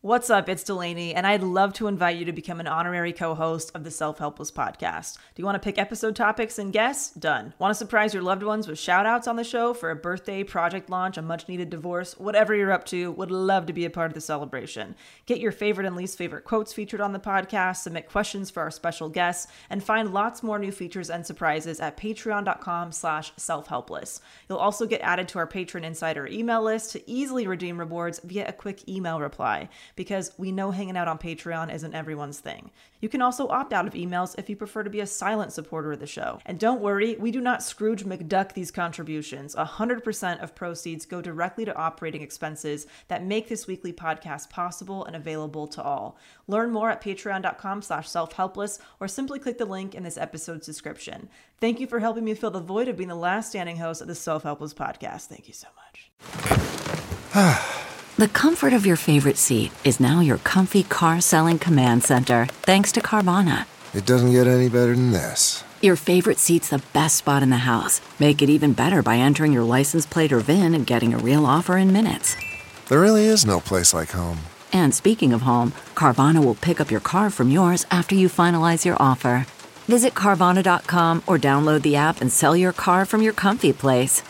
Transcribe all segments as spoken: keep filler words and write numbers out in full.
What's up? It's Delaney, and I'd love to invite you to become an honorary co-host of the Self-Helpless podcast. Do you want to pick episode topics and guests? Done. Want to surprise your loved ones with shout-outs on the show for a birthday, project launch, a much-needed divorce, whatever you're up to? Would love to be a part of the celebration. Get your favorite and least favorite quotes featured on the podcast, submit questions for our special guests, and find lots more new features and surprises at patreon.com slash self-helpless. You'll also get added to our Patron Insider email list to easily redeem rewards via a quick email reply, because we know hanging out on Patreon isn't everyone's thing. You can also opt out of emails if you prefer to be a silent supporter of the show. And don't worry, we do not Scrooge McDuck these contributions. one hundred percent of proceeds go directly to operating expenses that make this weekly podcast possible and available to all. Learn more at patreon.com slash self-helpless or simply click the link in this episode's description. Thank you for helping me fill the void of being the last standing host of the Self-Helpless podcast. Thank you so much. The comfort of your favorite seat is now your comfy car-selling command center, thanks to Carvana. It doesn't get any better than this. Your favorite seat's the best spot in the house. Make it even better by entering your license plate or V I N and getting a real offer in minutes. There really is no place like home. And speaking of home, Carvana will pick up your car from yours after you finalize your offer. Visit Carvana dot com or download the app and sell your car from your comfy place.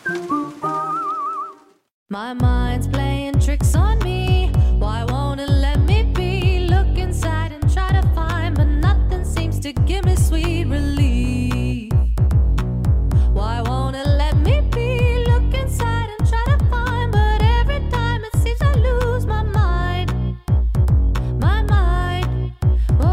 My mind's playing tricks on me. Why won't it let me be? Look inside and try to find, but nothing seems to give me sweet relief. Why won't it let me be? Look inside and try to find, but every time it seems I lose my mind. My mind. Oh,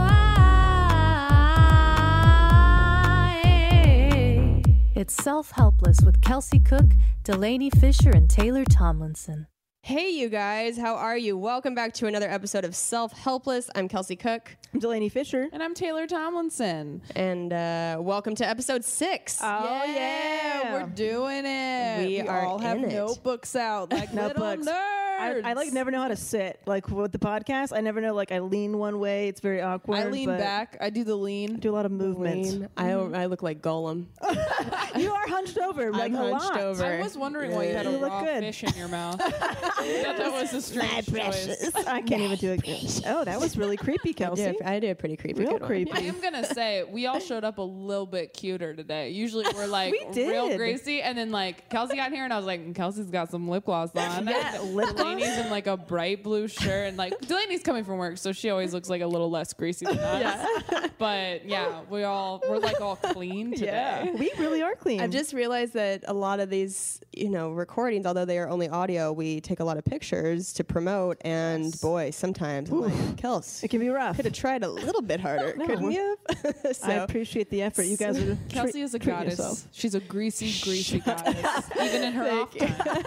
I. It's Self-Helpless with Kelsey Cook, Delaney Fisher, and Taylor Tomlinson. Hey, you guys, how are you? Welcome back to another episode of Self-Helpless. I'm Kelsey Cook. I'm Delaney Fisher. And I'm Taylor Tomlinson. And uh, welcome to episode six. Oh, yeah. yeah. We're doing it. We, we are all have in it. notebooks out like little Notebooks. nerds. I, I like never know how to sit. Like with the podcast, I never know. Like I lean one way. It's very awkward. I lean but back. I do the I lean. do a lot of movements. Lean. I, I look like Gollum. You are hunched over. Like I'm a hunched lot. over. I was wondering why you had a You look raw good. fish in your mouth. I thought that was a strange choice. I can't even do it. Oh, that was really creepy, I Kelsey. did, I did a pretty creepy Real good one. creepy. I am going to say, we all showed up a little bit cuter today. Usually we're like We did. real Gracie. And then like Kelsey got here and I was like, Kelsey's got some lip gloss on. Yeah, And lip gloss? Delaney's in like a bright blue shirt. And like Delaney's coming from work, so she always looks like a little less greasy than us. Yeah. But yeah, we all, we're like all clean today. Yeah, we really are clean. I've just realized that a lot of these, you know, recordings, although they are only audio, we take a lot of pictures to promote. And Yes. boy, sometimes I'm like, Kels, it can be rough. could have tried a little bit harder, No. couldn't you? so, I appreciate the effort. You guys are Kelsey treat- is a treat goddess. yourself. She's a greasy, greasy goddess. Even in her off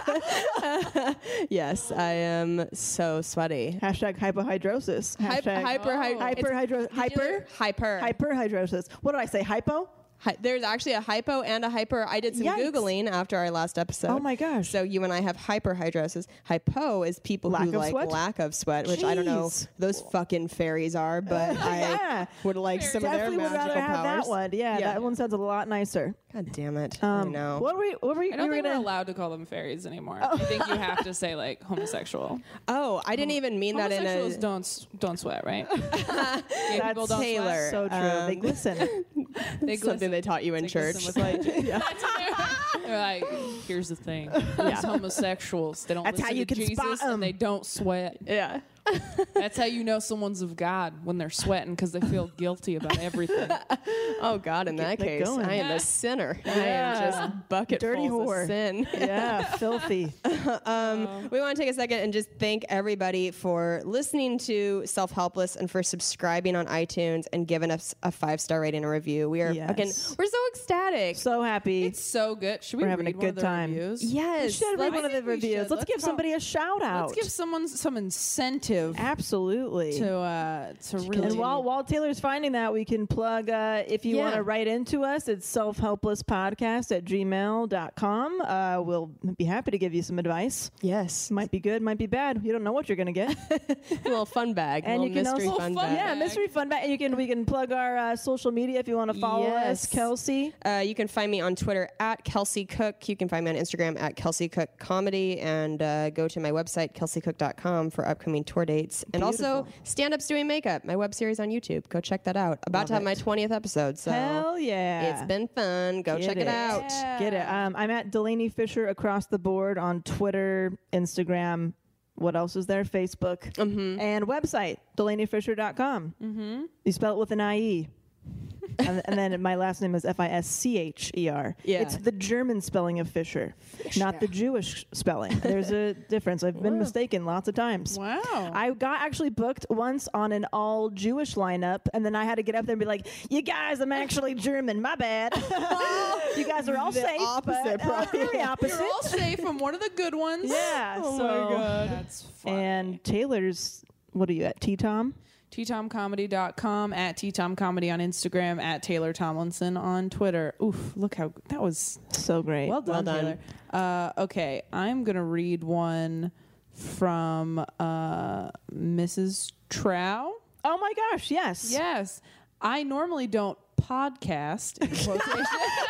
time. yes, I am so sweaty. Hashtag hypohidrosis. Hy- Hashtag hyper, hy- Oh. hyper, hydro, hyper, hyper, hyperhidrosis. What did I say? Hypo? Hy- there's actually a hypo and a hyper. I did some Yikes. Googling after our last episode. Oh my gosh. So you and I have hyperhidrosis. Hypo is people Lack who of like sweat? lack of sweat, which I don't know Jeez. those fucking fairies are, but Yeah. I would like some of their Definitely would magical rather have powers. that one. Yeah, Yeah. that one sounds a lot nicer. God damn it! Um, I know. What were we? What were we? I don't we think were we're gonna, allowed to call them fairies anymore. I think you have to say like homosexual. Oh, I didn't even mean that in Homosexuals a. don't s- don't sweat, right? Gay people don't Taylor. so true. Um, they glisten. They Something glisten. they taught you in They church. glisten with light. They're like, here's the thing. These homosexuals, they don't That's listen how you to can Jesus spot 'em. and they don't sweat. Yeah. That's how you know someone's of God, when they're sweating because they feel guilty about everything. Oh God! In that that case, going. I am a sinner. I am Yeah. just bucket Dirty full whore. of sin. Yeah, filthy. Um, we want to take a second and just thank everybody for listening to Self Helpless and for subscribing on iTunes and giving us a five star rating and review. We are Yes. again, we're so ecstatic. So happy. It's so good. Should we We're having read a one good of the time. reviews? yes, We should read let's- one of the think we reviews. should. Let's, Let's give call- somebody a shout out. Let's give someone some incentive Absolutely. to uh, to really. And while while Taylor's finding that, we can plug uh, if you Yeah. want to write into us, it's selfhelplesspodcast at gmail dot com. Uh, we'll be happy to give you some advice. yes, Might be good, might be bad. You don't know what you're gonna get. a little fun bag, And little you can mystery also- fun Fun bag. Yeah, bag. mystery fun bag. You can we can plug our uh, social media if you want to follow Yes. us, Kelsey. Uh, you can find me on Twitter at Kelsey Cook. You can find me on Instagram at Kelsey Cook Comedy, and uh, go to my website kelsey cook dot com for upcoming tour dates. And also, Stand Up's doing makeup, my web series on YouTube. Go check that out. About Love to have it. my twentieth episode. So Hell yeah. it's been fun. Go Get check it, it. out. Get it. Um, I'm at Delaney Fisher across the board on Twitter, Instagram. What else is there? Facebook. Mm-hmm. And website, delaney fisher dot com. Mm-hmm. You spell it with an I E. and, and then my last name is F I S C H E R. Yeah. It's the German spelling of Fisher, not the Jewish spelling. There's a difference. I've been mistaken lots of times. Wow. I got actually booked once on an all Jewish lineup, and then I had to get up there and be like, "You guys, I'm actually German. My bad. You guys are all The safe, opposite, but, uh, probably. very opposite." You're all safe from one of the good ones. Yeah. Oh so, my god. That's fun. And Taylor's, what are you at? T Tom. T tom comedy dot com, at T tom comedy on Instagram, at Taylor Tomlinson on Twitter. Oof, look how that was So great. well done, Well done. Taylor. Uh, okay, I'm going to read one from uh, Missus Trow. Oh my gosh, yes. Yes, I normally don't podcast, in quotation.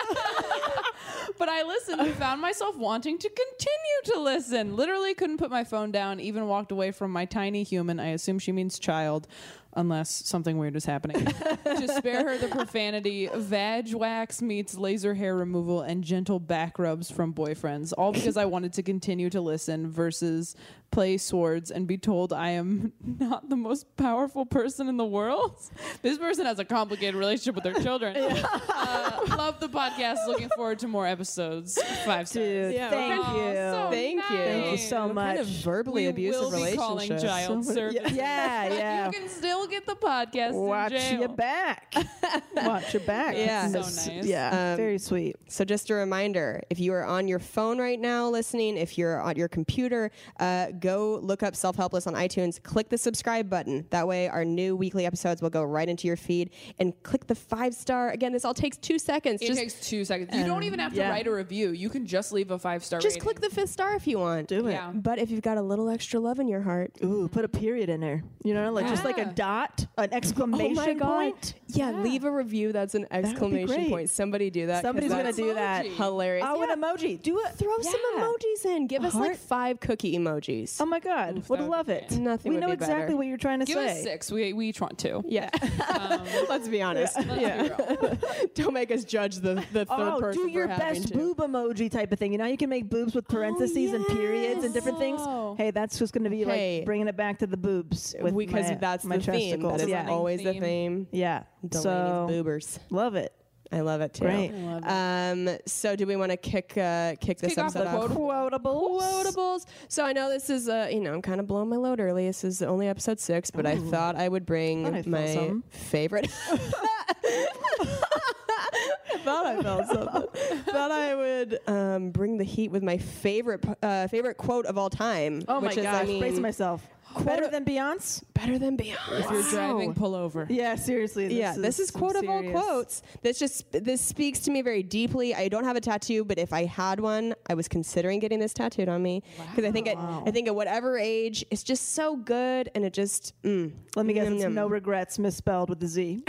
But I listened and found myself wanting to continue to listen. Literally couldn't put my phone down, even walked away from my tiny human, I assume she means child, unless something weird is happening, to spare her the profanity, vag wax meets laser hair removal, and gentle back rubs from boyfriends, all because I wanted to continue to listen versus play swords and be told I am not the most powerful person in the world. This person has a complicated relationship with their children. Uh, love the podcast. Looking forward to more episodes. Five stars. Dude, Yeah. thank Oh, you. so Thank you. Thank you nice. so What much. kind of verbally We abusive will be calling relationship? child services. Yeah, yeah. You can still get the podcast Watch in jail. your back. Watch your back. Yeah. And So this- nice. Yeah, Um, very sweet. So just a reminder, if you are on your phone right now listening, if you're on your computer, uh, go look up Self Helpless on iTunes, click the subscribe button. That way our new weekly episodes will go right into your feed, and click the five star. Again, this all takes two seconds. It just takes two seconds. You don't even have to yeah. write a review. You can just leave a five star just rating. click the fifth star if you want. Do it. Yeah. But if you've got a little extra love in your heart, Ooh, put a period in there. You know, like just like a Yeah. dot, an exclamation oh my God. point. Yeah, leave a review that's an be exclamation great. point. Somebody do that. 'cause Somebody's gonna that's do that. Emoji. Hilarious. Oh, Yeah. an emoji. Do it. Throw some Yeah. emojis in. Give A us like heart. five cookie emojis. Oh my God, Oof, would that would love be it. great. Nothing We would know be exactly better. what you're trying to Give say. us six. We, we each want two. Yeah. Um, Let's be honest. let's be real. Don't make us judge the, the third Oh, person. do your for having best to. boob emoji type of thing. You know, you can make boobs with parentheses and periods and different things. Oh. Hey, that's just going to be Hey. like bringing it back to the boobs with Because my, that's my the theme. chesticles. That is yeah, always the Theme. theme. yeah. Delaney's So boobers. love it. I love it too. Great. Um, so do we want to kick uh, kick this kick off episode the off? Quotables. Quotables. So I know this is, uh, you know, I'm kind of blowing my load early. This is only episode six, but I thought I would bring Thought I felt my something. favorite. I thought I felt something. Thought I would um, bring the heat with my favorite uh, favorite quote of all time. Oh which my is, gosh, I mean, brace myself. Better than Beyonce? better than Beyonce. If you're driving, pull over. Yeah, seriously. This yeah, this is some quote of all serious- quotes. This just this speaks to me very deeply. I don't have a tattoo, but if I had one, I was considering getting this tattooed on me because I think at, I think at whatever age, it's just so good, and it just. Mm, Let me guess, Yum, it's yum. no regrets misspelled with the Z.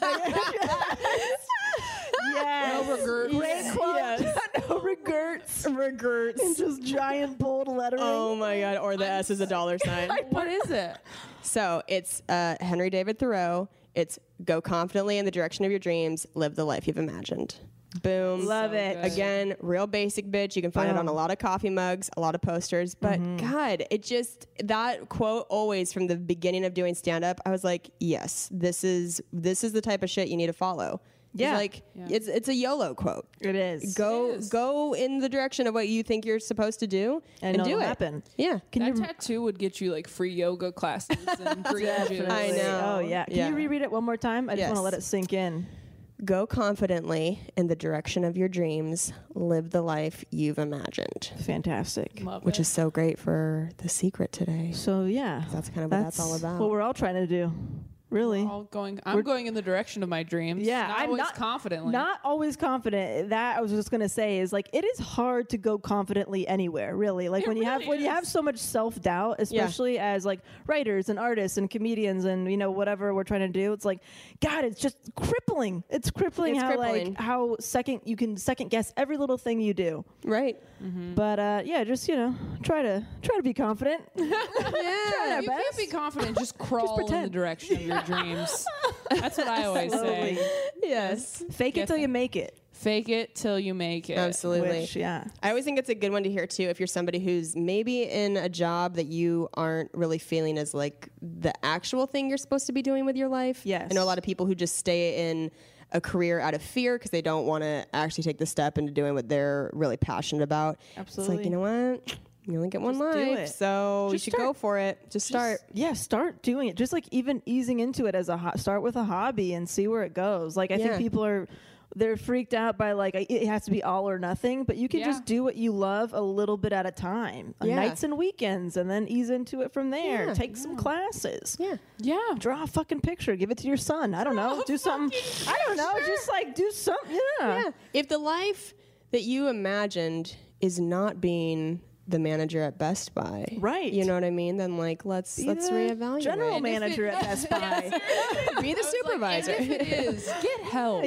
Yes. No regrets. Great quote. No regrets. regrets. And just giant bold lettering. Oh my god! Or the S is a dollar sign. What is it? So it's uh, Henry David Thoreau. It's go confidently in the direction of your dreams, live the life you've imagined. Boom. Love So it. good. Again, real basic bitch. You can find it on a Boom. lot of coffee mugs, a lot of posters. But God, it just, that quote always from the beginning of doing stand up, I was like, yes, this is this is the type of shit you need to follow. It's Yeah. like it's it's a YOLO quote. It is. Go It is. go in the direction of what you think you're supposed to do And and, do it'll it. happen. Yeah. Can That you tattoo would get you like free yoga classes and green juice. I know. Oh, yeah. Can Yeah. you reread it one more time? I just want to Yes. let it sink in. Go confidently in the direction of your dreams. Live the life you've imagined. Fantastic. Love Which it. is so great for The Secret today. So, yeah. That's kind of what that's all about. What we're all trying to do. really. All going. I'm going in the direction of my dreams. Yeah, not I'm always not confidently. Not always confident. That I was just gonna say is like it is hard to go confidently anywhere. Really, like It when you have really when you is. have so much self doubt, especially as like writers and artists and comedians and you know whatever we're trying to do. It's like, God, it's just crippling. It's crippling It's how crippling. like how second you can second guess every little thing you do. Right. But uh, yeah, just you know try to try to be confident. Yeah. If you can't be confident, just crawl in the pretend. direction of your dreams. That's what I always say. Slowly. Yes. Fake it Get till you them. make it. Fake it till you make it. Absolutely. Which, yeah. I always think it's a good one to hear too if you're somebody who's maybe in a job that you aren't really feeling as like the actual thing you're supposed to be doing with your life. Yes. I know a lot of people who just stay in a career out of fear because they don't want to actually take the step into doing what they're really passionate about. It's like, Absolutely. you know what? You only get one Just do life, it. so you Just should start. go for it. Just start. Yeah, start doing it. Just like even easing into it as a ho- start with a hobby and see where it goes. Like I Yeah. think people are they're freaked out by like it has to be all or nothing, but you can Yeah. just do what you love a little bit at a time, on Yeah. nights and weekends, and then ease into it from there. Yeah. Take some classes. Yeah. Yeah. Draw a fucking picture. Give it to your son. I don't know. Do something. I don't know. Just like do something. Yeah. Yeah. If the life that you imagined is not being the manager at Best Buy, Right. You know what I mean? Then like let's Be let's the reevaluate. General And if manager it- at Best Buy. Be the I was like, supervisor. and if it is, get help.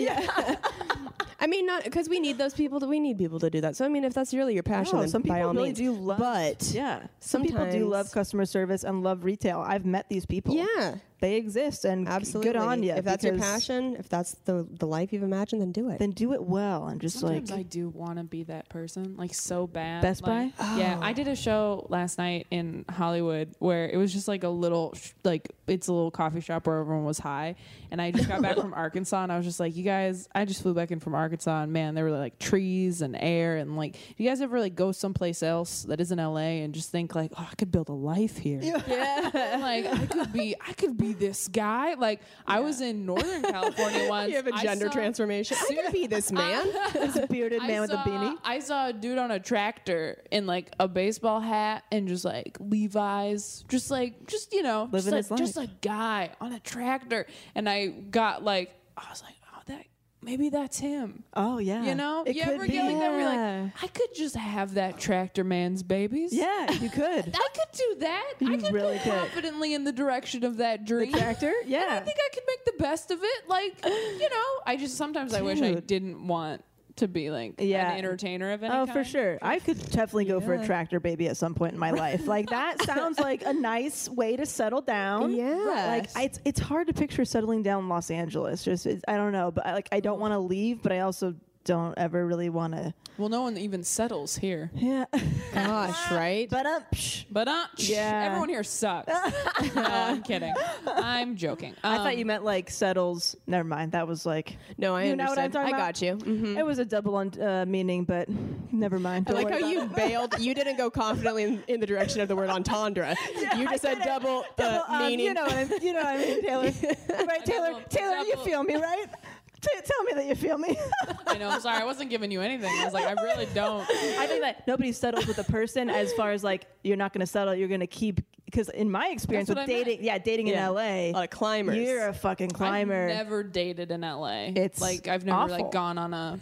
I mean, not because we need those people. That we need people to do that. So I mean, if that's really your passion, No, then some people by all really means. do love. But yeah, some people do sometimes- love customer service and love retail. I've met these people. yeah, they exist, and absolutely. good on you. If that's your because passion, if that's the the life you've imagined, then do it. then do it well and just Sometimes like I do want to be that person, like so bad. Best like, Buy? Yeah, I did a show last night in Hollywood where it was just like a little, sh- like it's a little coffee shop where everyone was high, and I just got back from Arkansas, and I was just like, you guys, I just flew back in from Arkansas, and man, there were like trees and air, and like, you guys ever like go someplace else that isn't L A and just think like, oh, I could build a life here. Yeah, like I could be, I could be this guy. Like I was in Northern California once. you have a I gender saw- transformation. I could be this man. this bearded I man with a saw- beanie. I saw a dude on a tractor in like a baseball hat and just like Levi's, just like just you know, just Living like, his life. just a guy on a tractor, and I got like I was like, oh, that maybe that's him. Oh yeah, You know, it you could ever be. get like that? Where you're Yeah. like, I could just have that tractor man's babies. Yeah, you could. I could do that. I You could really go could. confidently in the direction of that dream. tractor? And I Yeah. think I could make the best of it. Like, you know, I just sometimes I wish I Dude. didn't want to be like Yeah. an entertainer of any Oh, kind. for sure. I could definitely go for a Yeah. tractor baby at some point in my life. Like that sounds like a nice way to settle down. Yes. Like I, it's it's hard to picture settling down in Los Angeles. Just it's, I don't know, but I, like I don't want to leave, but I also don't ever really want to. Well, no one even settles here. Yeah. Gosh, right? But um, psh, But uh, Yeah. everyone here sucks. No, I'm kidding. I'm joking. I Um, thought you meant like settles. Never mind. That was like no, I you know what I'm understood. talking I about? got you. Mhm. It was a double un- uh, meaning, but never mind. I Don't like how worry you about it. bailed. You didn't go confidently in, in the direction of the word entendre. you just said double, Double, uh, um, meaning. You know what I mean? You know what I mean, Taylor? Right, Taylor? double- Taylor, you double- feel me, right? T- tell me that you feel me. I know. I'm sorry. I wasn't giving you anything. I was like, I really don't. I think that nobody settles with a person as far as like you're not going to settle. You're going to keep because in my experience That's with what I meant. dating, yeah, dating Yeah. in L A, A lot of climbers. you're a fucking climber. I've never dated in L A. It's like I've never awful. like gone on a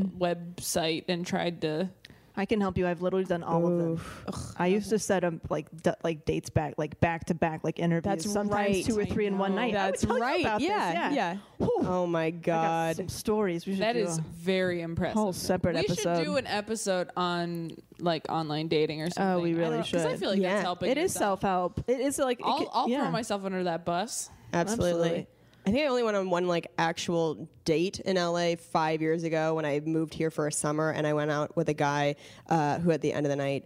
website and tried to. I can help you. I've literally done all of them. I used to set up like d- like dates back, like back to back, like interviews. That's sometimes right. two or I three in one know. night. I would That's tell you right. about this, yeah, yeah. Whew. Oh my I got God. some stories. We should That do is a- very impressive. whole separate we episode. should do an episode on like online dating or something. we I really don't- 'cause I should. feel like Yeah. that's helping. It is yourself. self help. It is like it I'll, could- I'll yeah. throw myself under that bus. Absolutely. Absolutely. I think I only went on one like actual date in L A five years ago when I moved here for a summer, and I went out with a guy uh, who at the end of the night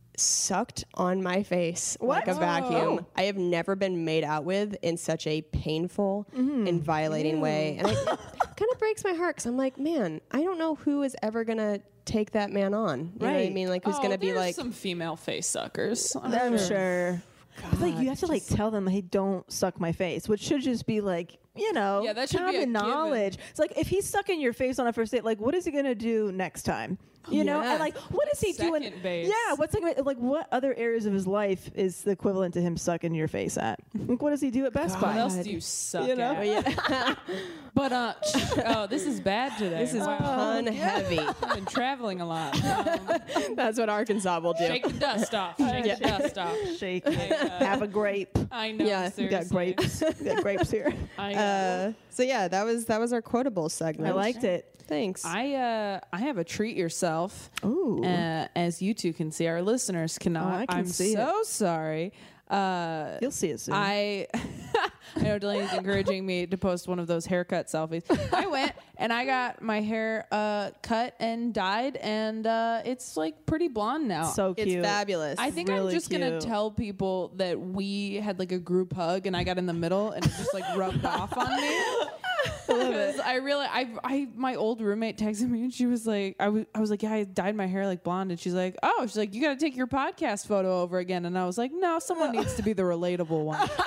sucked on my face like a vacuum. I have never been made out with in such a painful and violating way, and it kind of breaks my heart because I'm like, man, I don't know who is ever gonna take that man on. You know what I Right. mean? Like, who's Oh, gonna be there's like, some female face suckers. I'm sure. But like you have to like tell them, hey, don't suck my face, which should just be like you know, Yeah, that should be a common given. knowledge. It's like if he's sucking your face on a first date, like what is he gonna do next time? You know, Yeah. and like what is he doing? Second base. Yeah, what's like, like what other areas of his life is the equivalent to him sucking your face at? Like what does he do at Best What Buy? else do you suck You know? at? But uh, oh, this is bad today. This is Wow. pun heavy. I've been traveling a lot. Um, That's what Arkansas will do. shake the dust off. Shake the dust off. Shake, I, uh, have a grape. I know. Yeah, We got seriously. grapes. We got grapes here. I, uh, Uh, so yeah, that was that was our quotable segment. I liked it. Thanks. I uh I have a treat yourself. Ooh. Uh, as you two can see, our listeners cannot. Oh, I can I'm see so sorry. Uh, You'll see it soon. I I know Delaney's encouraging me to post one of those haircut selfies. I went and I got my hair uh, cut and dyed, and uh, it's like pretty blonde now. so it's cute. fabulous. I think I'm really just gonna cute. tell people that we had like a group hug, and I got in the middle, and it just like rubbed off on me. Because I really, I, I, my old roommate texted me and she was like, I was, I was like, yeah, I dyed my hair like blonde, and she's like, oh, she's like, you got to take your podcast photo over again, and I was like, no, someone needs to be the relatable one, and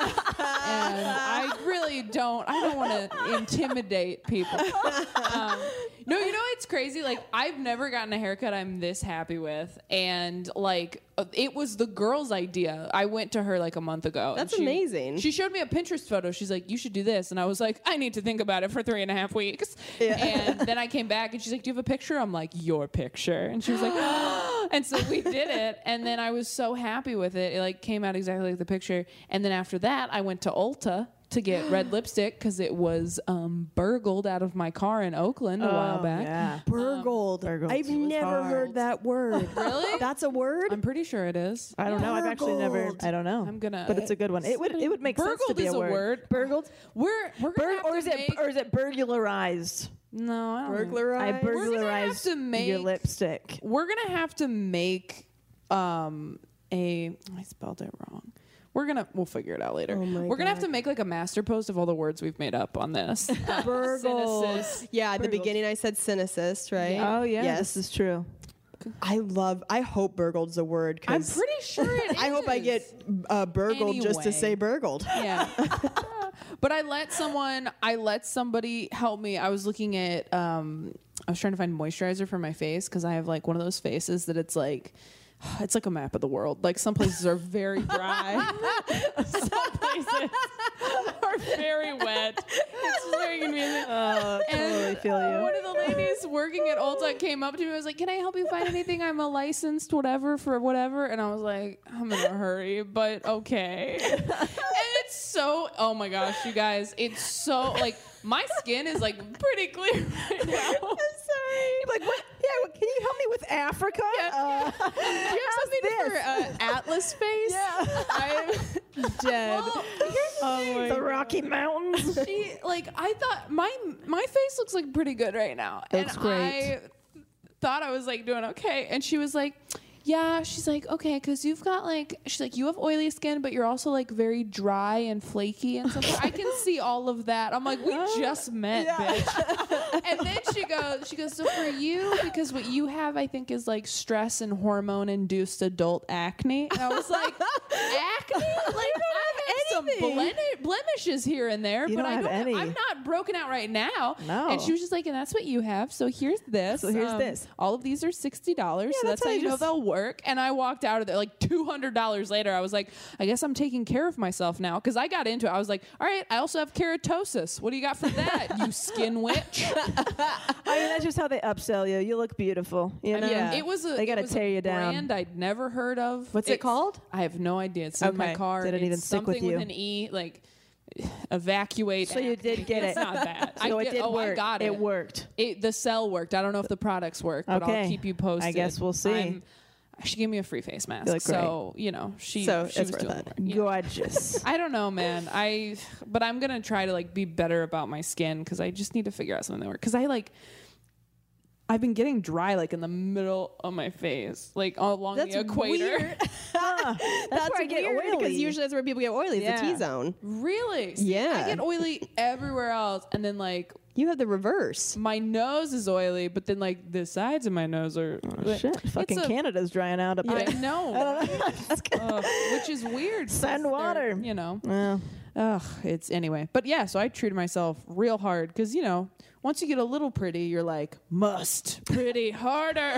I really don't, I don't want to intimidate people. Um, no, you know it's crazy. Like I've never gotten a haircut I'm this happy with, and like it was the girl's idea. I went to her like a month ago. and That's she- amazing. She showed me a Pinterest photo. She's like, you should do this. And I was like, I need to think about it for three and a half weeks. And then I came back and she's like, do you have a picture? I'm like, your picture. And she was like, and so we did it. And then I was so happy with it. It like came out exactly like the picture. And then after that, I went to Ulta to get red lipstick because it was um, burgled out of my car in Oakland a while Oh, back. Yeah. burgled. burgled. I've It was never hard. heard that word. Really? That's a word? I'm pretty sure it is. I don't know. I've actually never. Burgled. I don't know. I'm gonna- But it's a good one. It would. It would make sense to Burgled be is a a word. word. Burgled. We're we're gonna Bur- have or to is it? make, Or is it burglarized? no, I don't know. I Burglarized? burglarized to make- your lipstick. We're gonna have to make um a I spelled it wrong. We're gonna we'll figure it out later. Oh my We're gonna have God. to make like a master post of all the words we've made up on this. Uh, Burgled. cynicist. Yeah, at the Burgled. beginning I said cynicist, right? Oh yeah, Yes. this is true. I love, I hope burgled's a word. 'Cause I'm pretty sure it is. I hope I get uh, burgled just to Anyway. say burgled. Yeah. But I let someone, I let somebody help me. I was looking at, um, I was trying to find moisturizer for my face because I have like one of those faces that it's like, it's like a map of the world. Like some places are very dry, some places are very wet. It's just very confusing. Oh, totally feel you. One of the ladies working at Ulta came up to me and was like, can I help you find anything? I'm a licensed whatever for whatever. And I was like, I'm in a hurry, but okay. And it's so, oh my gosh, you guys, it's so, like, my skin is like pretty clear right now. Sorry. Like what? Yeah. What, can you help me with Africa? Uh, Do you have something for uh, Atlas face? Yeah. I'm Dead. well, here's the thing. the Rocky Mountains. She like I thought my my face looks like pretty good right now. It looks and great. I thought I was like doing okay. And she was like, yeah, she's like, okay, because you've got like, she's like, you have oily skin, but you're also like very dry and flaky and something. I can see all of that. I'm like, we just met, bitch. And then she goes, she goes, so for you, because what you have, I think, is like stress and hormone induced adult acne. And I was like, acne? Like, I have some blem- blemishes here and there, You but don't I have don't, any. I'm not broken out right now. No. And she was just like, and that's what you have. So here's this. So here's this. All of these are sixty dollars. so that's that's how how you you know just- they'll work. And I walked out of there like two hundred dollars later. I was like, I guess I'm taking care of myself now. Because I got into it. I was like, all right, I also have keratosis. What do you got for that, you skin witch? I mean, that's just how they upsell you. You look beautiful. You know. Yeah. It was a, They it gotta was a tear you down. brand I'd never heard of. What's it It's- called? I have no idea. It's in my Okay. car. Didn't It's even stick with something you. with an E, like evacuate. So you acne. did get It's it. not bad. So I it did, did oh, work. I got it. It worked. It, the cell worked. I don't know if the products work, but Okay. I'll keep you posted. I guess we'll see. I'm- she gave me a free face mask, You look so you know she. So she it's was worth doing it. work. Yeah. Gorgeous. I don't know, man. I but I'm gonna try to like be better about my skin because I just need to figure out something that works. Because I like. I've been getting dry like in the middle of my face, like along That's the equator. weird. Huh. That's where I get weird oily. because usually that's where people get oily. It's Yeah. the T-zone. Really? See, Yeah. I get oily everywhere else, and then like You have the reverse. my nose is oily, but then like the sides of my nose are. Oh, shit. Fucking a- Canada's drying out up I there. know, Ugh, which is weird. Send because they're, water. You know. Well, ugh, it's anyway. But yeah, so I treated myself real hard because, you know, once you get a little pretty, you're like, must pretty harder.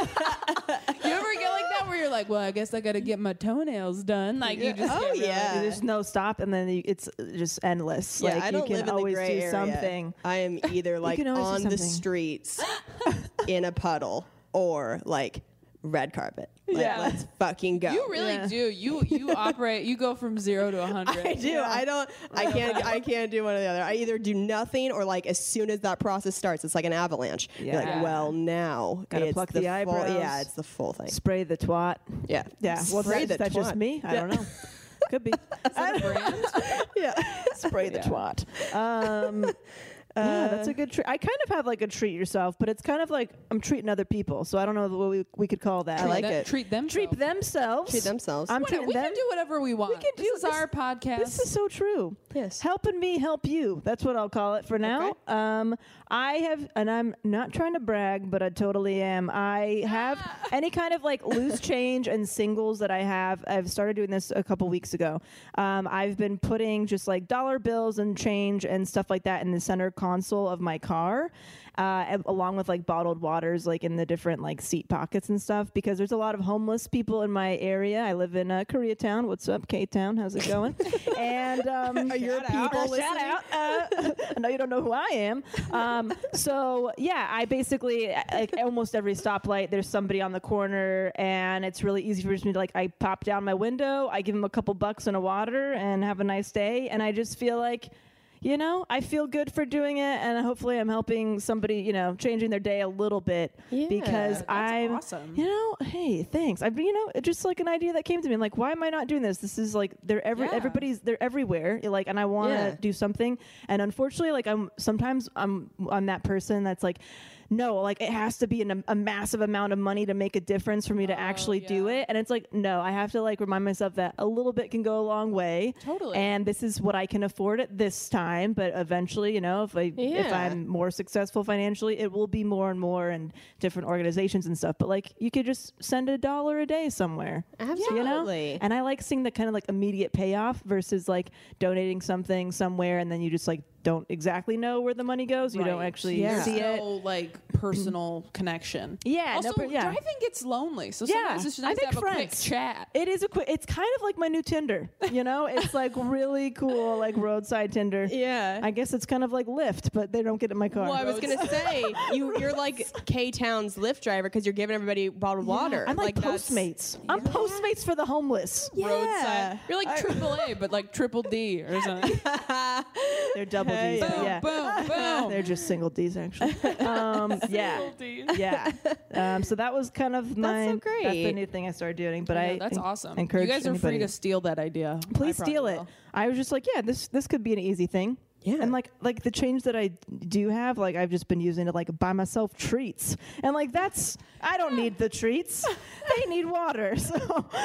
You ever get like that where you're like, well, I guess I got to get my toenails done. Like you just Oh, get really- yeah. There's no stop, and then you, it's just endless. Yeah, like I don't you live can in the always gray do area. something. I am either like can always do on the something. streets in a puddle or like red carpet. Like, Yeah. let's fucking go. You really Yeah. do. You you operate. You go from zero to a hundred. I do. I don't. I can't. I can't do one or the other. I either do nothing or like as soon as that process starts, it's like an avalanche. You're Yeah. like, well, now Gotta it's pluck the the full, eyebrows. Yeah, it's the full thing. Spray the twat. Yeah. Yeah. Well, Spray that's, the that's just twat. me. I don't know. Could be. Is that a brand? Yeah. Spray the Yeah. twat. Um, yeah, that's a good treat. I kind of have like a treat yourself, but it's kind of like I'm treating other people. So I don't know what we, we could call that. I like Them- it. Treat them. treat themselves. Treat themselves. I'm What- treating we them. can do whatever we want. can this do is this- our podcast. This is so true. Yes. Helping me help you. That's what I'll call it for now. Okay. Um, I have, and I'm not trying to brag, but I totally am. I have any kind of like loose change and singles that I have. I've started doing this a couple weeks ago. Um, I've been putting just like dollar bills and change and stuff like that in the center console of my car. Uh, and along with like bottled waters, like in the different like seat pockets and stuff, because there's a lot of homeless people in my area. I live in uh, Koreatown. What's up, K-Town? How's it going? and um, Are your shout out, people uh, shout listening? out. Uh, I know you don't know who I am. Um, so yeah, I basically like almost every stoplight, there's somebody on the corner, and it's really easy for me to like. I pop down my window, I give them a couple bucks and a water, and have a nice day, and I just feel like. You know, I feel good for doing it, and hopefully I'm helping somebody, you know, changing their day a little bit Yeah, because that's I'm, awesome. you know, hey, thanks. I've, you know, it's just like an idea that came to me. I'm like, why am I not doing this? This is like, they're every, Yeah. everybody's, they're everywhere. Like, and I want to Yeah. do something. And unfortunately, like I'm, sometimes I'm, I'm that person that's like, no, like it has to be an, a massive amount of money to make a difference for me to actually do yeah. it. And it's like, no, I have to like remind myself that a little bit can go a long way. Totally. And this is what I can afford at this time. But eventually, you know, if I if Yeah. I'm more successful financially, it will be more and more and different organizations and stuff. But like you could just send a dollar a day somewhere. You know? Absolutely. And I like seeing the kind of like immediate payoff versus like donating something somewhere and then you just like don't exactly know where the money goes. You don't Right. actually Yeah. see There's it. no like personal connection. Yeah, no Also, per- yeah. driving gets lonely, so Yeah, sometimes it's just I nice to make have a quick friends. chat. It is a quick. It's kind of like my new Tinder. You know, it's like really cool, like roadside Tinder. Yeah. I guess it's kind of like Lyft, but they don't get in my car. Well, I was gonna say you you're like K Town's Lyft driver because you're giving everybody bottled water. I'm like, that's- Postmates. I'm Postmates for the homeless. Roadside. You're like triple A, but like triple D or something. They're double D's. but Boom, yeah. boom, boom. They're just single D's actually. Um, yeah. Triple D. Yeah. Um, so that was kind of my. so That's great. the new thing I started doing. But I I. know, that's en- awesome. Encourage You guys are anybody. free to steal that idea. Please I probably steal it. will. I was just like, yeah, this this could be an easy thing. Yeah. And like like the change that I do have, like I've just been using to like buy myself treats. And like that's I don't need the treats. They need water. So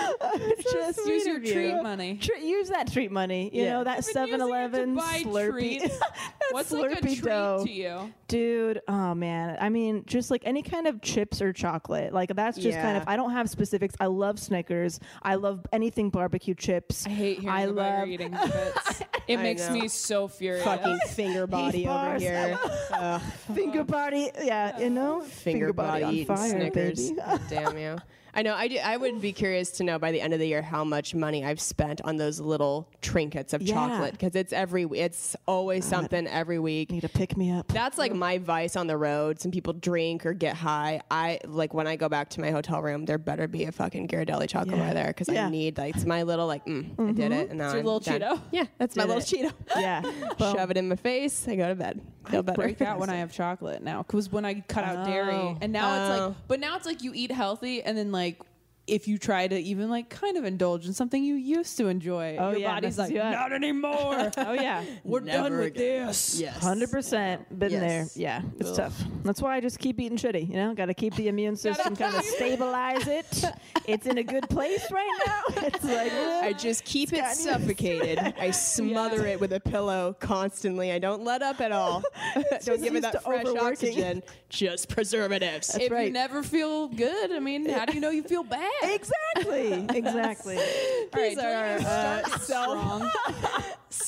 just Use your of you. treat money. Tre- use that treat money. You Yeah. know, that I've been seven eleven using it to buy Slurpee. treats. that What's Slurpee like a treat dough. to you? Dude, oh man. I mean, just like any kind of chips or chocolate. Like that's just kind Yeah. of I don't have specifics. I love Snickers. I love anything barbecue chips. I hate hearing I about love your eating habits. It I makes know. me so furious. fucking finger body over bars. here. Ugh, Finger body, yeah, you know, finger body on eating fire, Snickers. baby. Damn you. I know. I, do, I would be curious to know by the end of the year how much money I've spent on those little trinkets of Yeah. chocolate because it's every. It's always something every week. Need to pick me up. That's like my vice on the road. Some people drink or get high. I like when I go back to my hotel room, there better be a fucking Ghirardelli chocolate Yeah. bar there because Yeah. I need like it's my little like mm, I did it and now It's your I'm little done. Cheeto? Yeah, that's my Did little it. Cheeto. Yeah, Boom. Shove it in my face. I go to bed. Feel better. break out when I have chocolate now because when I cut out dairy Oh. and now it's Oh. like but now it's like you eat healthy and then like if you try to even like kind of indulge in something you used to enjoy, Oh, your yeah, body's messes like you up. not anymore. Oh yeah, We're done Never with again. this. Yes. hundred percent been Yes. there. Yeah, it's tough. That's why I just keep eating shitty. You know, got to keep the immune system kind of stabilize it. It's in a good place right now. It's like I just keep it suffocated. I smother it with a pillow constantly. I don't let up at all. Don't give it used that to fresh overworking. oxygen. Just preservatives. If you right. never feel good, I mean, how do you know you feel bad? exactly, exactly. All right, These are Julia, our, uh, start self- strong.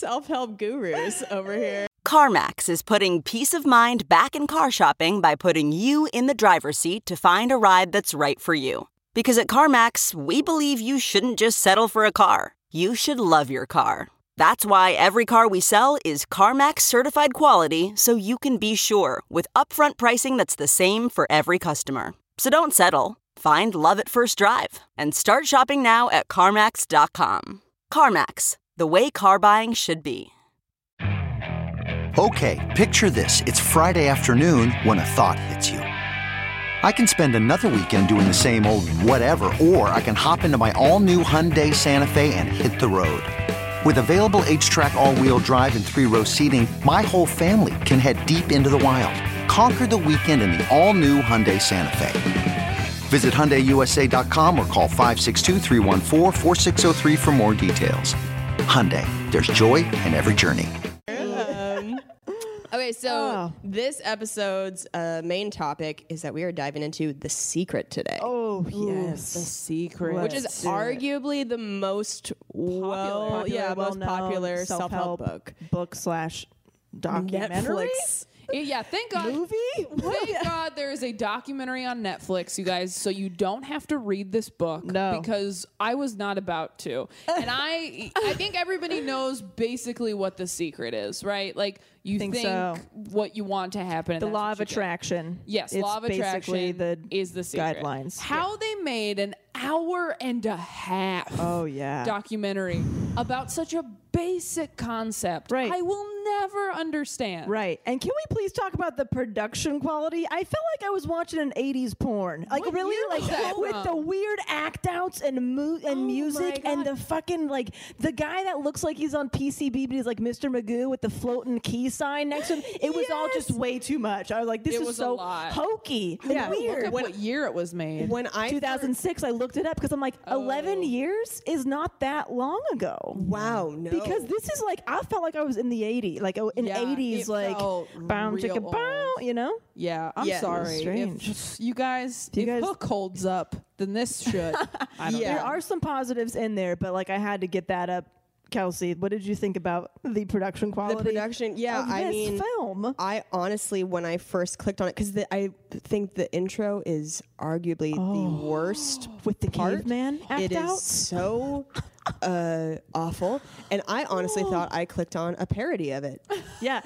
self-help gurus over here. CarMax is putting peace of mind back in car shopping by putting you in the driver's seat to find a ride that's right for you. Because at CarMax, we believe you shouldn't just settle for a car. You should love your car. That's why every car we sell is CarMax certified quality, so you can be sure with upfront pricing that's the same for every customer. So don't settle. Find love at first drive and start shopping now at CarMax dot com. CarMax, the way car buying should be. Okay, picture this. It's Friday afternoon when a thought hits you. I can spend another weekend doing the same old whatever, or I can hop into my all-new Hyundai Santa Fe and hit the road. With available H-Track all-wheel drive and three-row seating, my whole family can head deep into the wild. Conquer the weekend in the all-new Hyundai Santa Fe. Visit Hyundai U S A dot com or call five six two, three one four, four six zero three for more details. Hyundai, there's joy in every journey. Um, okay, so Oh. this episode's uh, main topic is that we are diving into The Secret today. Oh, The yes. Secret. Which is Let's do it. arguably the most well, Popular, yeah, most well-known popular self-help book. book slash documentary. Netflix. Yeah, thank God. Movie? Thank God there is a documentary on Netflix, you guys, so you don't have to read this book. No. Because I was not about to. And I I think everybody knows basically what The Secret is, right? Like, you Think think, so. what you want to happen. and The that's law what of you get. attraction. Yes, It's law of basically attraction the is the secret. guidelines. How they made an hour and a half Oh, yeah. documentary about such a basic concept. Right. I will never understand. Right. And can we please talk about the production quality? I felt like I was watching an eighties porn. Like, What really? year was Like, that with from? the weird act outs and, mu- and Oh music my and God. the fucking, like, the guy that looks like he's on P C B, but he's like Mister Magoo with the floating key sign next to him. It was all just way too much. I was like, this It is was a so lot. hokey and Yeah. Look weird. up what year it was made. When I two thousand six, I looked it up because I'm like, eleven Oh. years is not that long ago. wow, no. Because this is like, I felt like I was in the eighties, like oh, in Yeah, eighties, it like felt bow real chicka bow, old. you know? Yeah, I'm Yeah. sorry. Strange. If you guys, You if guys- Hook holds up, then this should. I don't Yeah. There are some positives in there, but like I had to get that up. Kelsey, what did you think about the production quality? the production, yeah, of I this mean, film. I honestly, when I first clicked on it, because I think the intro is arguably the worst With the part. caveman act It is out? so uh, awful, and I honestly thought I clicked on a parody of it. Yeah.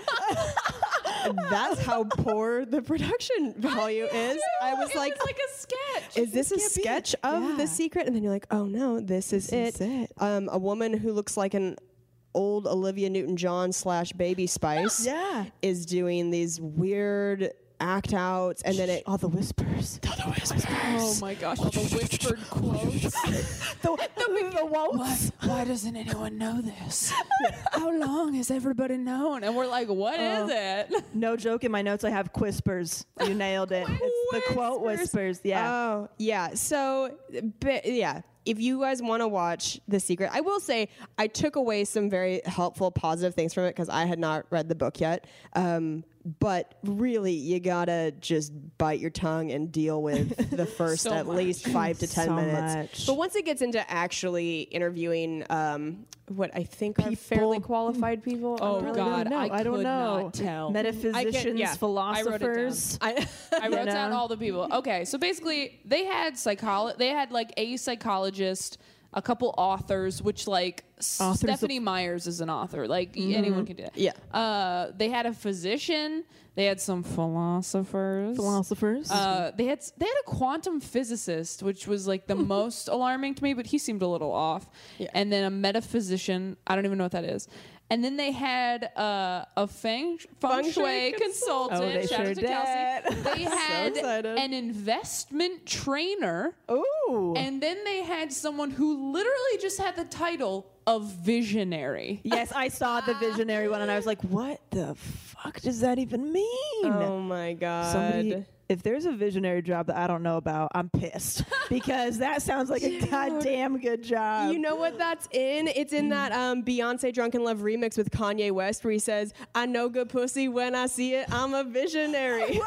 That's how poor the production value is. I was It like, was like a sketch. is this a can't be- sketch of yeah. The Secret? And then you're like, oh no, this is This it. is it. Um, a woman who looks like an old Olivia Newton-John slash Baby Spice Yeah. is doing these weird act outs, and then it All the whispers. All the whispers. Oh my gosh, all the whispered quotes. The, the, the Why, waltz. why doesn't anyone know this? How long has everybody known? And we're like, what is it? No joke, in my notes I have quispers. You nailed it. It's the quote whispers. Yeah. Oh, yeah. So, but, yeah. If you guys want to watch The Secret, I will say I took away some very helpful, positive things from it because I had not read the book yet. Um, but really, you gotta just bite your tongue and deal with the first So at much. least five to ten So minutes. much. But once it gets into actually interviewing um, what I think are fairly People. qualified people, Oh, I don't really God, know. I I don't could know. not tell. Metaphysicians, yeah, I wrote it down. philosophers. I, I wrote You down know? all the people. Okay, so basically they had psycholo- they had like a psychologist, a couple authors, which like S- Authors of- Stephanie Myers is an author. Like anyone can do that. Yeah. Uh, they had a physician. They had some philosophers. Philosophers. Uh, they had s- they had a quantum physicist, which was like the most alarming to me, but he seemed a little off. Yeah. And then a metaphysician. I don't even know what that is. And then they had uh, a feng, feng, Feng shui shui consultant. Oh, they Shout sure out to Kelsey. did. They had excited. an investment trainer. Ooh. And then they had someone who literally just had the title of visionary. Yes, I saw the visionary one, and I was like, "What the fuck does that even mean?" oh my god! Somebody, if there's a visionary job that I don't know about, I'm pissed because that sounds like a goddamn good job. You know what that's in? It's in that um, Beyonce Drunken Love remix with Kanye West where he says, I know good pussy when I see it. I'm a visionary.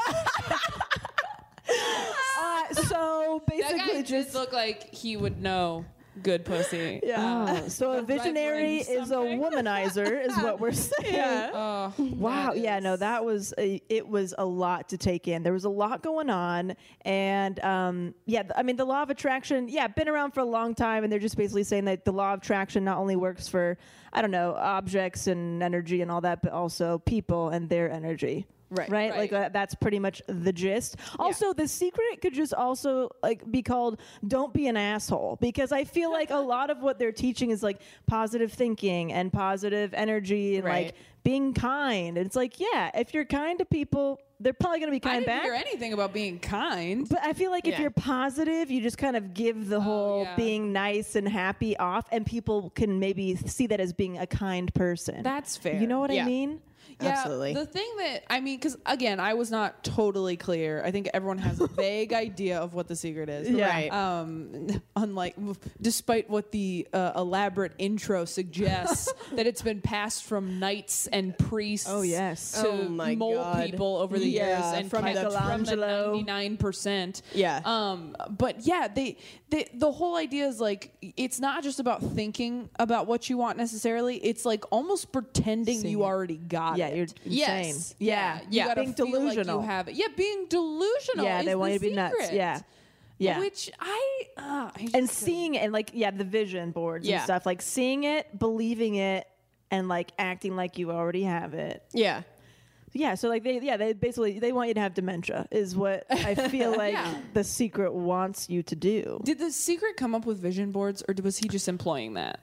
uh, so That guy basically, just just looked like he would know good pussy. Yeah. Uh, so a visionary reverend is a something. womanizer, is what we're saying. Yeah. Oh, Wow. that Yeah. is- No, that was a, it was a lot to take in. There was a lot going on, and um, yeah, th- I mean, the law of attraction, yeah, been around for a long time, and they're just basically saying that the law of attraction not only works for, I don't know, objects and energy and all that, but also people and their energy. Right. Right. Right. Like uh, that's pretty much the gist. Also, the secret could just also like be called "Don't be an asshole," because I feel like a lot of what they're teaching is like positive thinking and positive energy and Right. like being kind. And it's like, yeah, if you're kind to people, they're probably going to be I kind didn't back. hear anything about being kind. But I feel like if Yeah. you're positive, you just kind of give the whole yeah. being nice and happy off, and people can maybe see that as being a kind person. That's fair. You know what Yeah. I mean? Yeah, Absolutely. The thing that I mean, because again, I was not totally clear. I think everyone has a vague idea of what the secret is. Yeah. Right. Um, unlike, despite what the uh, elaborate intro suggests, that it's been passed from knights and priests. Oh, yes. To Oh, my mole God. people over the Yeah, years and from kept the- from the Michelangelo. ninety-nine percent. Yeah. Um, but yeah, they, they the whole idea is like it's not just about thinking about what you want necessarily. It's like almost pretending Seeing you it. already got Yeah, it. you're insane. Yes. Yeah. You Yeah. gotta Being feel delusional. Like you have it. Yeah, being delusional. Yeah, is they want the you to be nuts. secret. Yeah. Yeah. Which I, uh, I just And seeing it and like, yeah, the vision boards Yeah. and stuff, like seeing it, believing it, and like acting like you already have it. Yeah. Yeah, so like they, yeah, they basically they want you to have dementia is what I feel like Yeah. the secret wants you to do. Did the secret come up with vision boards, or was he just employing that?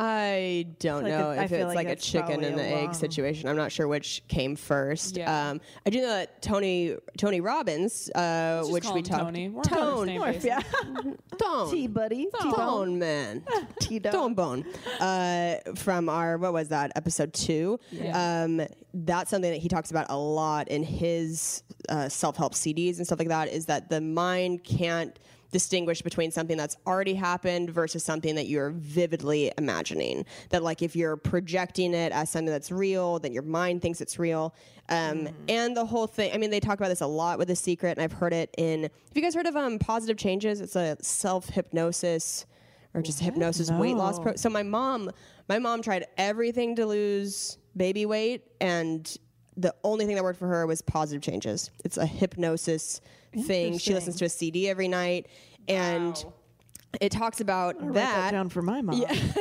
I don't like know a- I if feel it's like like, a that's chicken probably and a the egg long- situation. I'm not sure which came first. Yeah. Um, I do know that Tony Tony Robbins, uh, Just which call we him talked Tony. We're not Tone, his name basis. Yeah, Tone, T buddy, T bone, Tone man, T Tone Bone, uh, from our what was that episode two? Yeah. Um, that's something that he talks about a lot in his uh, self help C Ds and stuff like that. Is that the mind can't distinguish between something that's already happened versus something that you're vividly imagining. That like if you're projecting it as something that's real, then your mind thinks it's real. Um, And the whole thing, I mean, they talk about this a lot with The Secret, and I've heard it in, have you guys heard of um, Positive Changes? It's a self-hypnosis or just hypnosis weight loss. Pro- so my mom, my mom tried everything to lose baby weight, and the only thing that worked for her was Positive Changes. It's a hypnosis thing. She listens to a C D every night, and Wow. it talks about Write that. that down for my mom.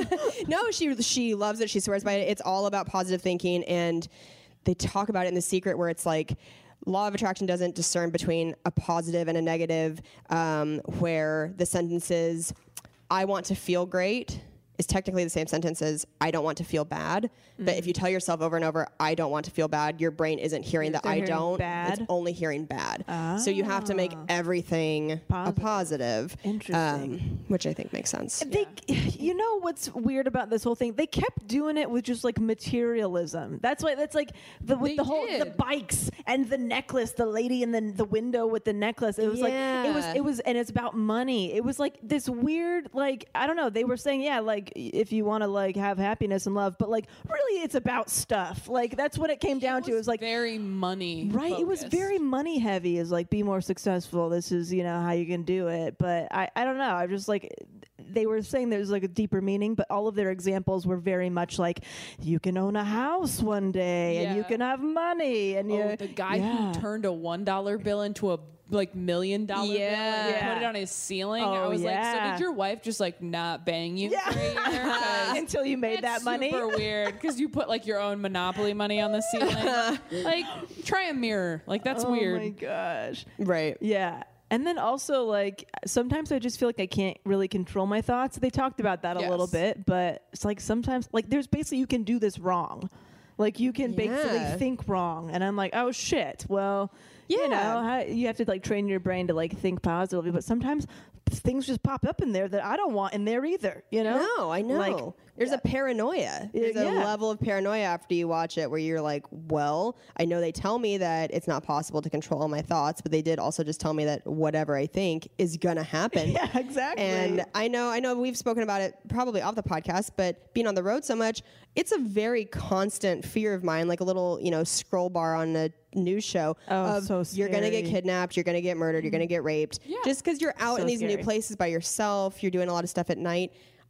No, she she loves it. She swears by it. It's all about positive thinking, and they talk about it in The Secret, where it's like law of attraction doesn't discern between a positive and a negative, um, where the sentences "I want to feel great" is technically the same sentence as "I don't want to feel bad." But if you tell yourself over and over, "I don't want to feel bad," your brain isn't hearing the They're "I hearing don't." bad? It's only hearing bad. So you have to make everything a Positive. positive, Interesting. um, which I think makes sense. They, you know what's weird about this whole thing? They kept doing it with just like materialism. That's why that's like the with They the whole the did. bikes and the necklace, the lady in the the window with the necklace. It was like it was Yeah. it was and it's about money. It was like this weird like I don't know. They were saying yeah, like if you want to like have happiness and love, but like really it's about stuff. Like that's what it came down to. It was like very money. Right, it was focused. very money heavy. Is like be more successful. This is you know how you can do it. But I, I don't know. I just like they were saying there's like a deeper meaning, but all of their examples were very much like you can own a house one day and you Yeah. can have money and Oh, you. the guy yeah. who turned a one dollar bill into a like million dollar bill and Yeah. put it on his ceiling. I Oh, was like, so yeah. did your wife just like not bang you Yeah. for a year? 'Cause Until you made that's that money. super weird because you put like your own Monopoly money on the ceiling. Like, try a mirror. Like that's oh weird. my gosh. Right. Yeah. And then also, like, sometimes I just feel like I can't really control my thoughts. They talked about that a little Yes. bit, but it's like sometimes, like, there's basically you can do this wrong. Like, you can basically Yeah. think wrong. And I'm like, oh, shit. Well, you know, Yeah. how, you have to, like, train your brain to, like, think positively. But sometimes things just pop up in there that I don't want in there either, you know? No, I know. Like, There's a paranoia. There's yeah. a level of paranoia after you watch it where you're like, well, I know they tell me that it's not possible to control all my thoughts, but they did also just tell me that whatever I think is going to happen. Yeah, exactly. And I know, I know we've spoken about it probably off the podcast, but being on the road so much, it's a very constant fear of mine, like a little, you know, scroll bar on a news show Oh, of so you're going to get scary. kidnapped, you're going to get murdered, you're going to get raped. Just because you're out So in these new scary. places by yourself, you're doing a lot of stuff at night.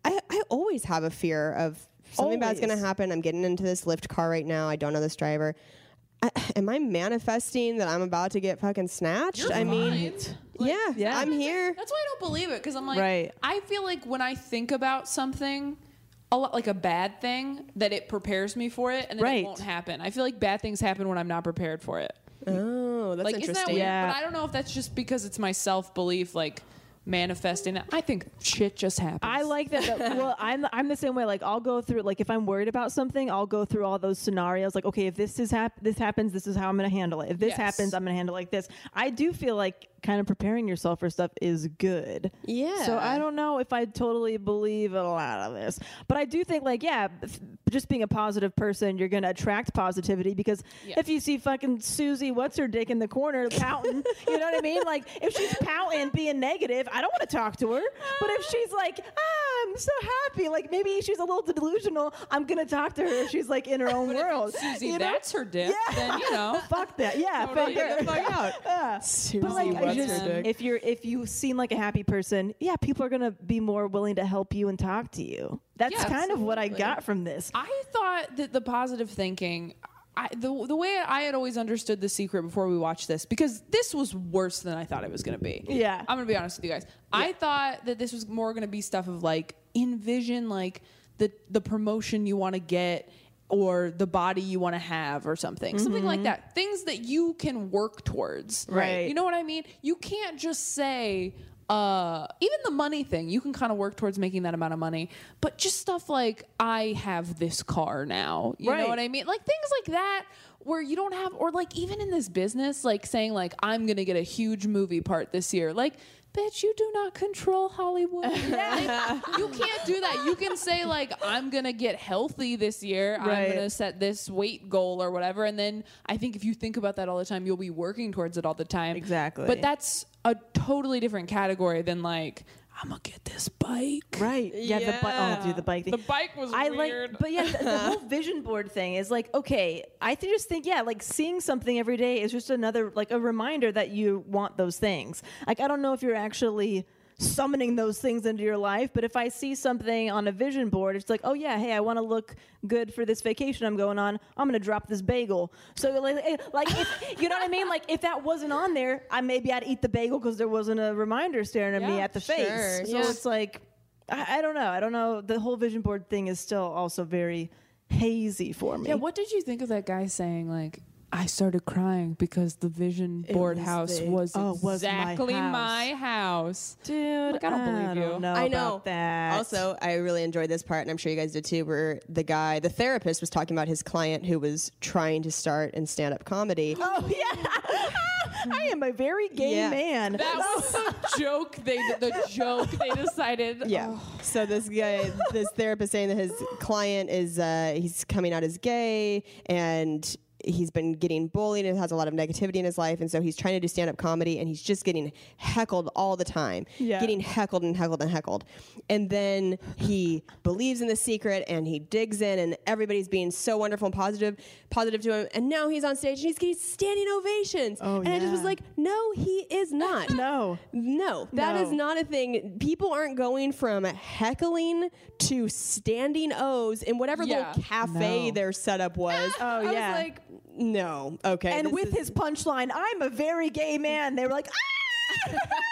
I, I always have a fear of something bad's going to Always. happen. I'm getting into this Lyft car right now. I don't know this driver. I, am I manifesting that I'm about to get fucking snatched? You're I mean, fine. yeah, Yeah. I'm here. That's why I don't believe it, because I'm like, Right. I feel like when I think about something, a lot like a bad thing, that it prepares me for it, and then Right. it won't happen. I feel like bad things happen when I'm not prepared for it. Oh, that's Like, isn't that interesting. weird? Yeah. But I don't know if that's just because it's my self belief, like manifesting it. I think shit just happens. I like that. that- well, I'm I'm the same way. Like I'll go through like if I'm worried about something, I'll go through all those scenarios. Like okay, if this is hap- this happens, this is how I'm going to handle it. If this Yes. happens, I'm going to handle it like this. I do feel like kind of preparing yourself for stuff is good. Yeah. So I don't know if I totally believe in a lot of this, but I do think like yeah, f- just being a positive person, you're going to attract positivity because Yes. if you see fucking Susie, what's her dick in the corner pouting, you know what I mean? Like if she's pouting, being negative, I don't want to talk to her. But if she's like, ah, I'm so happy, like maybe she's a little delusional, I'm gonna talk to her if she's like in her own But if world. it's Susie, you know? that's her dick. Yeah. Then you know. Fuck that. Yeah. Totally fuck get the her. fuck out. Yeah. Susie, But like, I what's just, her dick? if you're if you seem like a happy person, yeah, people are gonna be more willing to help you and talk to you. That's Yeah, kind of what I absolutely. got from this. I thought that the positive thinking, I, the the way I had always understood The Secret before we watched this, because this was worse than I thought it was going to be. Yeah. I'm going to be honest with you guys. I thought that this was more going to be stuff of like envision like the the promotion you want to get or the body you want to have or something. Something like that. Things that you can work towards. Right. You know what I mean? You can't just say uh even the money thing, you can kind of work towards making that amount of money, but just stuff like I have this car now, you Right. know what I mean, like things like that where you don't have, or like even in this business, like saying like I'm gonna get a huge movie part this year, like bitch, you do not control Hollywood. Like, you can't do that. You can say like I'm gonna get healthy this year, I'm Right. gonna set this weight goal or whatever, and then I think if you think about that all the time, you'll be working towards it all the time. Exactly. But that's a totally different category than like I'm gonna get this bike. Right. Yeah. The bike. Oh, dude, the bike thing. The bike was I weird. like, but yeah, the, the whole vision board thing is like, okay, I th- just think, yeah, like seeing something every day is just another, like a reminder that you want those things. Like, I don't know if you're actually summoning those things into your life, but if I see something on a vision board, it's like, oh yeah, hey, I want to look good for this vacation I'm going on. I'm gonna drop this bagel. So like, eh, like if, you know what I mean? Like if that wasn't on there, I maybe I'd eat the bagel because there wasn't a reminder staring at me Yeah, at the sure, face. So yeah. it's like, I, I don't know. I don't know. The whole vision board thing is still also very hazy for me. Yeah, what did you think of that guy saying like I started crying because the vision board was house the- was oh, was my exactly house. my house. Dude, Like, I don't believe you. don't know I know. about that. Also, I really enjoyed this part, and I'm sure you guys did too, where the guy, the therapist, was talking about his client who was trying to start in stand-up comedy. oh yeah, I am a very gay Yeah. man. That was the joke they the joke they decided. Yeah. So this guy, this therapist, saying that his client is uh, he's coming out as gay and he's been getting bullied and has a lot of negativity in his life, and so he's trying to do stand-up comedy and he's just getting heckled all the time. Yeah. Getting heckled and heckled and heckled. And then he believes in The Secret and he digs in and everybody's being so wonderful and positive positive to him, and now he's on stage and he's getting standing ovations. Oh, and I just was yeah. like, no, he is not. No. No, that is No. not a thing. People aren't going from heckling to standing O's in whatever Yeah. little cafe No. their setup was. Oh, I yeah. was like, no, okay. And this with is- his punchline, I'm a very gay man. They were like, ah!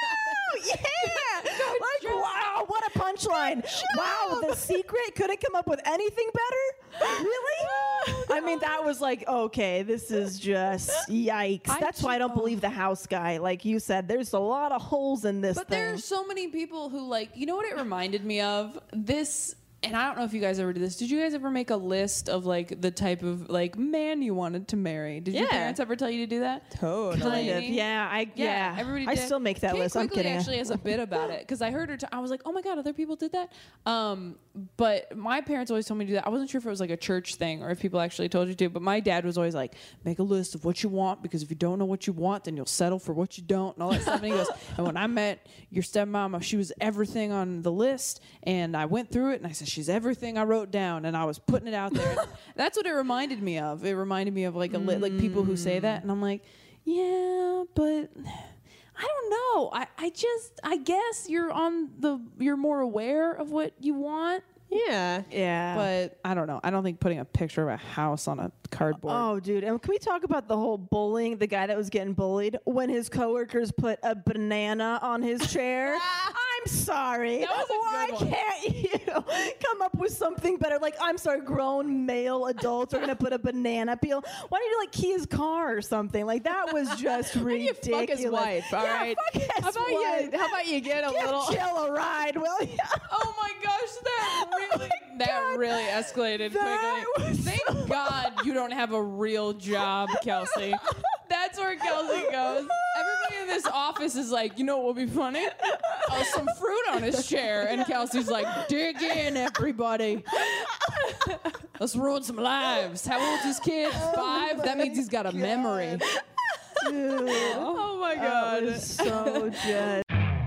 Yeah! Like, wow, what a punchline. Wow, The Secret couldn't come up with anything better? Really? I mean, that was like, okay, this is just yikes. I That's why I don't ju- believe the house guy. Like you said, there's a lot of holes in this But thing. there are so many people who like, you know what it reminded me of? This, and I don't know if you guys ever did this. Did you guys ever make a list of like the type of like man you wanted to marry? Did your Yeah. parents ever tell you to do that? Totally. kind of. Delaney? Yeah, I yeah. everybody I did. still make that Kate list. I'm Quigley kidding. actually has a bit about it because I heard her. T- I was like, oh my god, other people did that. Um, but my parents always told me to do that. I wasn't sure if it was like a church thing or if people actually told you to. But my dad was always like, make a list of what you want because if you don't know what you want, then you'll settle for what you don't and all that stuff. And he goes, and when I met your stepmom, she was everything on the list, and I went through it, and I said, she's everything I wrote down, and I was putting it out there. That's what it reminded me of. It reminded me of like a li- like people who say that, and I'm like, yeah, but I don't know. I, I just, I guess you're on the, you're more aware of what you want. Yeah. Yeah. But I don't know. I don't think putting a picture of a house on a cardboard. Oh, dude. And can we talk about the whole bullying, the guy that was getting bullied when his coworkers put a banana on his chair? I'm sorry. That was a Why good one. can't you come up with something better? Like, I'm sorry, grown male adults are going to put a banana peel. Why don't you, like, key his car or something? Like, that was just How do you ridiculous. fuck his wife, all yeah, right? fuck his How about wife. you? How about you get a Give little? Jill a ride, will you? Oh my gosh, that really, that God. really escalated That quickly. was Thank so- God you don't have a real job, Kelsey. That's where Kelsey goes. Everybody in this office is like, you know what would be funny? Oh, some fruit on his chair. And Kelsey's like, dig in, everybody. Let's ruin some lives. How old's this kid? Five? That means he's got a memory. Dude. Oh my That was so just.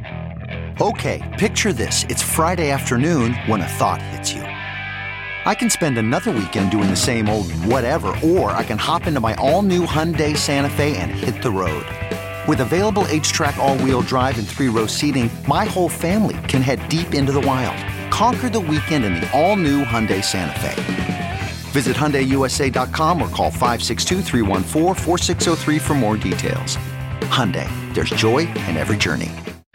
Okay, picture this. It's Friday afternoon when a thought hits you. I can spend another weekend doing the same old whatever, or I can hop into my all-new Hyundai Santa Fe and hit the road. With available H-Track all-wheel drive and three-row seating, my whole family can head deep into the wild. Conquer the weekend in the all-new Hyundai Santa Fe. Visit Hyundai U S A dot com or call five six two, three one four, four six zero three for more details. Hyundai, there's joy in every journey.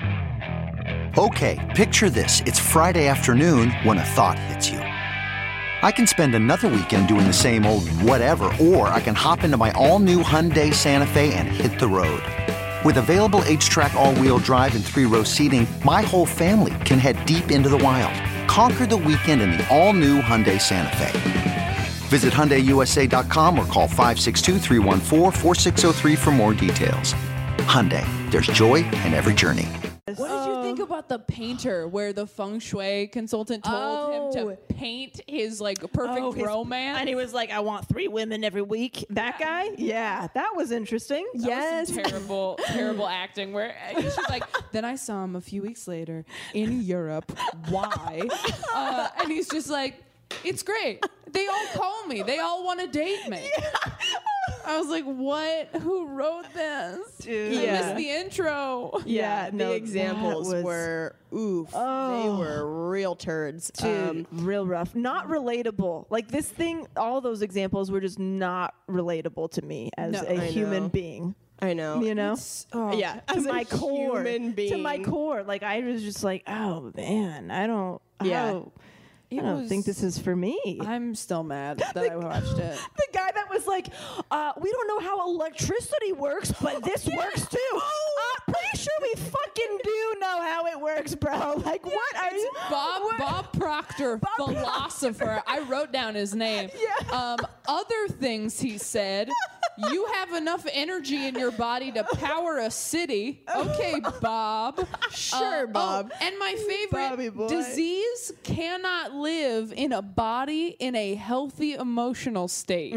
Okay, picture this. It's Friday afternoon when a thought hits you. I can spend another weekend doing the same old whatever, or I can hop into my all-new Hyundai Santa Fe and hit the road. With available H-Track all-wheel drive and three-row seating, my whole family can head deep into the wild. Conquer the weekend in the all-new Hyundai Santa Fe. Visit Hyundai U S A dot com or call five six two, three one four, four six zero three for more details. Hyundai, there's joy in every journey. What did you think about the painter where the feng shui consultant told him Oh. to paint his like perfect Oh, his- romance? And he was like, I want three women every week. That guy? Yeah, that was interesting. That was some terrible, terrible acting. Where she's like, then I saw him a few weeks later in Europe. Why? Uh, and he's just like, it's great. They all call me. They all want to date me. I was like, what? Who wrote this? Dude. I Yeah. missed the intro. Yeah, the no, examples that was- were oof. Oh. They were real turds. Dude, Um, real rough. Not relatable. Like this thing, all those examples were just not relatable to me as No. a I human know. being. I know. You know? Oh, yeah, To as a my core. human being. To my core. Like I was just like, oh man, I don't Yeah. I don't, I It don't think was- this is for me. I'm still mad that I watched it. The guy that was like, uh, we don't know how electricity works, but this works too. Uh, pretty sure we fucking do know how it works, bro. Like, what are you? Bob what- Bob Proctor, Bob philosopher. I wrote down his name. Yeah. Um, other things he said. You have enough energy in your body to power a city. Okay, Bob. Sure, Uh, Bob. Oh, and my Bobby favorite boy. disease cannot live in a body in a healthy emotional state.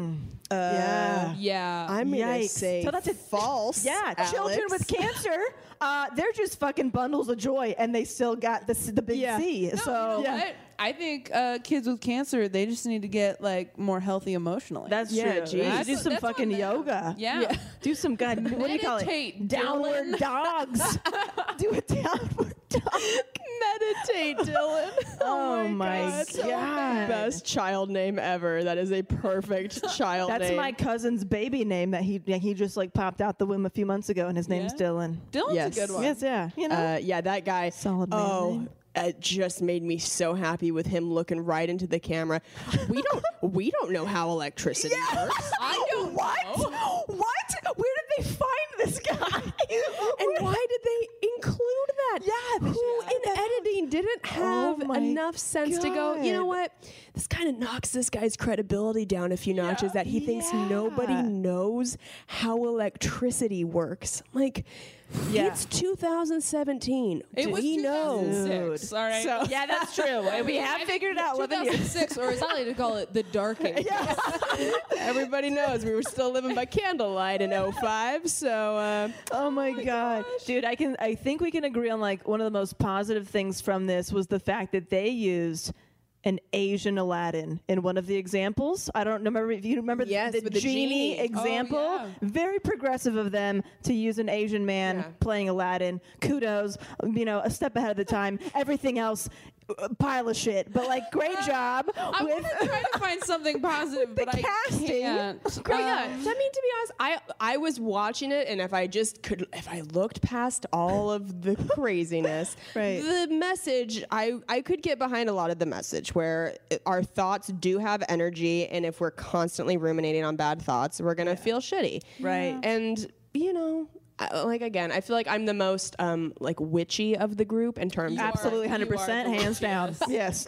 Yeah. Yeah. I'm gonna Yikes. say So that's a- false. Yeah, children Alex. with cancer, uh, they're just fucking bundles of joy, and they still got the s- the big Yeah. C. No, so you know what? I think uh, kids with cancer, they just need to get like more healthy emotionally. that's Yeah, true. geez. You That's do what- some that's on fucking them. yoga. Yeah. Do some good. What do you call it? Meditate, Downward Dylan. dogs. Do a downward dog. Meditate, Dylan. Oh, my god. That's the best child name ever. That is a perfect child That's name. my cousin's baby name that he yeah, he just like popped out the womb a few months ago, and his name's Yeah? Dylan. Dylan's Yes. a good one. Yes, yeah, you know. Uh, yeah, that guy. Solid man Oh, name. it just made me so happy with him looking right into the camera. We don't. we don't know how electricity works. I don't what? know. What? Where did they find this guy? And why did they include that? Yeah, they who should- in editing didn't have Oh my enough sense to go, you know God. what? This kind of knocks this guy's credibility down a few notches that he thinks nobody Yeah. knows how electricity works. Like, Yeah. it's two thousand seventeen. It Do was we know? two thousand six, all right? So- Yeah, that's true. We have figured it out. eleven years. two thousand six, or as I like to call it, the dark age. Everybody knows we were still living by candlelight in oh five. So, uh, Oh my, god, dude! I can. I think we can agree on like one of the most positive things from this was the fact that they used an Asian Aladdin in one of the examples. I don't remember if you remember Yes, the, with the genie, genie. example. Oh, yeah. Very progressive of them to use an Asian man Yeah. playing Aladdin. Kudos, you know, a step ahead of the time. Everything else, a pile of shit. But like, great job I'm with gonna try to find something positive, the but I casting. can't. Great. yeah. Um, So, I mean, to be honest, I I was watching it, and if I just could, if I looked past all of the craziness, Right. the message, I I could get behind a lot of the message where our thoughts do have energy, and if we're constantly ruminating on bad thoughts, we're gonna feel shitty. Right. And you know. I- Like again, I feel like I'm the most um, like witchy of the group in terms You of are- absolutely one hundred you are percent, the hands down. Yes.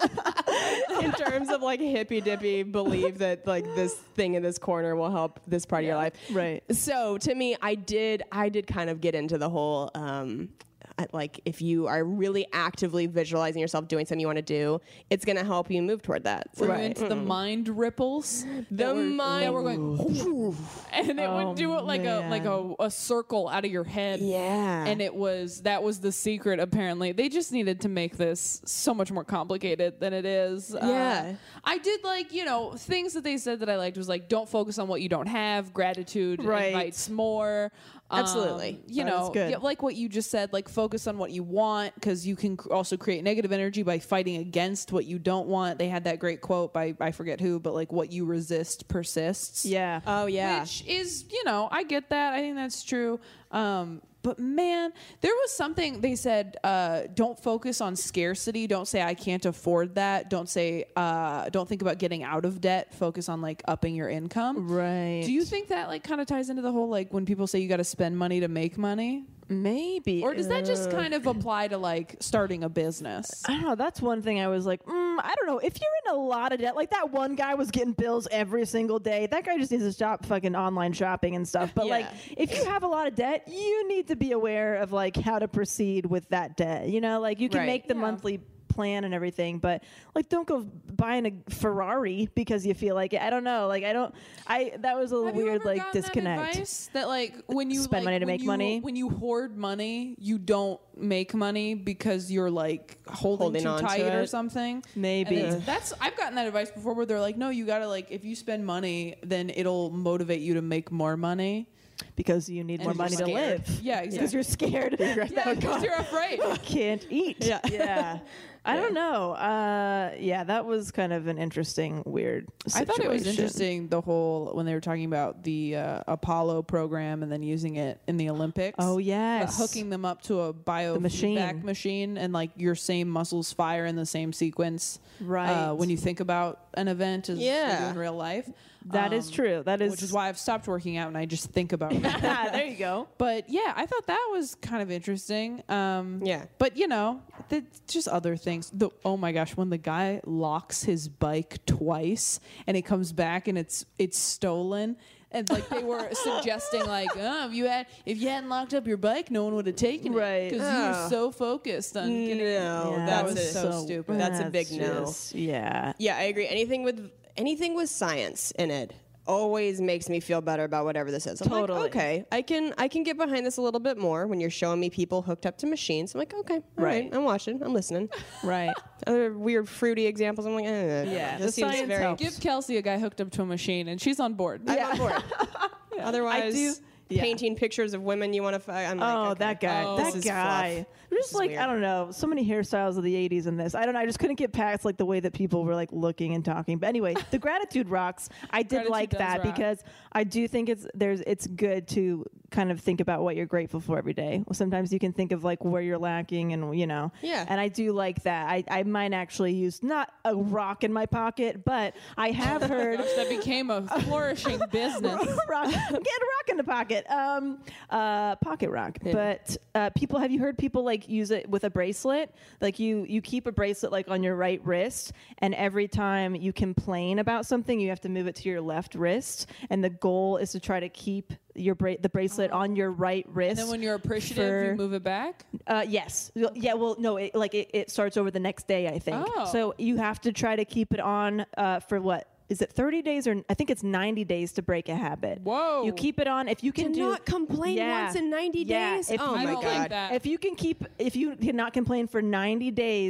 in terms of like hippy dippy believe that like this thing in this corner will help this part of your life. Right. So to me, I did I did kind of get into the whole um, I- like if you are really actively visualizing yourself doing something you want to do, it's going to help you move toward that. So Were you into the mind ripples? The that were, mind- that were going, and it Oh, would do it like a like a, a circle out of your head. Yeah. and it was that was the secret. Apparently, they just needed to make this so much more complicated than it is. Yeah. uh, I did like you know things that they said that I liked was like don't focus on what you don't have. Gratitude Right. invites more. Absolutely. Um, you That is know, good. yeah, like what you just said, like focus on what you want because you can cr- also create negative energy by fighting against what you don't want. They had that great quote by I forget who, but like what you resist persists. Yeah. Oh yeah. Which is, you know, I get that. I think that's true. Um, but man, there was something they said, uh, don't focus on scarcity. Don't say I can't afford that. Don't say, uh, don't think about getting out of debt. Focus on like upping your income. Right. Do you think that like kind of ties into the whole like when people say you got to spend money to make money? Maybe. Or does that just Uh, kind of apply to like starting a business? I don't know. That's one thing I was like, mm, I don't know. If you're in a lot of debt, like that one guy was getting bills every single day. That guy just needs to stop fucking online shopping and stuff. But like, Yeah. if you have a lot of debt, you need to be aware of like how to proceed with that debt. You know, like you can Right. make the Yeah. monthly plan and everything, but like don't go buying a Ferrari because you feel like it. I don't know. Like I don't. I that was a Have you weird ever like gotten that disconnect. advice that like when you Spend like, money to when make you- money? when you hoard money, you don't make money because you're like holding, Holding too on to tight or it. something. Maybe. And it's- that's I've gotten that advice before where they're like, no, you gotta like if you spend money, then it'll motivate you to make more money. Because you need And more you're money to scared. live. Yeah, Because you're scared. Yeah, because you're afraid. Can't eat. Yeah. yeah. I don't know. Uh, yeah, that was kind of an interesting, weird I thought it was situation. interesting the whole when they were talking about the uh, Apollo program and then using it in the Olympics. Oh, Uh, yes. hooking them up to a biofeedback machine. machine and like your same muscles fire in the same sequence. Right. Uh, when you think about an event as you Yeah. do in real life. That is Um, true. That is. Which is why I've stopped working out and I just think about it. there you go. But yeah, I thought that was kind of interesting. Um, Yeah. But you know, th- just other things. The, oh my gosh, when the guy locks his bike twice and it comes back and it's it's stolen. And like they were suggesting, like, oh, if you had if you hadn't locked up your bike, no one would have taken Right. it because you were Oh. so focused on getting it. No, Yeah, that that's was a- so, stupid. That's a big That's no. just- Yeah. Yeah, I agree. Anything with anything with science in it always makes me feel better about whatever this is. I'm like, Totally. okay, I can I can get behind this a little bit more when you're showing me people hooked up to machines. I'm like, okay, all right, Right. I'm watching, I'm listening. Right. Other weird fruity examples, I'm like, eh, Yeah, this the seems science very. helps. Give Kelsey a guy hooked up to a machine and she's on board. I'm on board. Otherwise, I do- yeah. painting pictures of women you want to. F- I'm like, Oh, okay. that guy. Oh. that This is guy. fluff. Just This is like, weird. I don't know, so many hairstyles of the eighties in this. I don't know. I just couldn't get past like the way that people were like looking and talking. But anyway, the gratitude rocks. I did Gratitude like does that rock. because I do think it's there's it's good to kind of think about what you're grateful for every day. Sometimes you can think of like where you're lacking and you know. Yeah. And I do like that. I, I might actually use not a rock in my pocket, but I have heard Gosh, that became a flourishing business. rock, get a rock in the pocket. Um, uh, pocket rock. But uh, people, have you heard people like use it with a bracelet? Like you, you keep a bracelet like on your right wrist, and every time you complain about something, you have to move it to your left wrist. And the goal is to try to keep your bra- the bracelet on your right wrist. And then when you're appreciative, for- you move it back. Uh, yes. Yeah. Well, no. It, like it, it starts over the next day, I think. Oh. So you have to try to keep it on uh, for what? Is it thirty days or I think it's ninety days to break a habit. Whoa. You keep it on if you can To do not complain once in ninety Yeah. days? If Oh you I my don't can- like that. If you can keep if you cannot complain for ninety days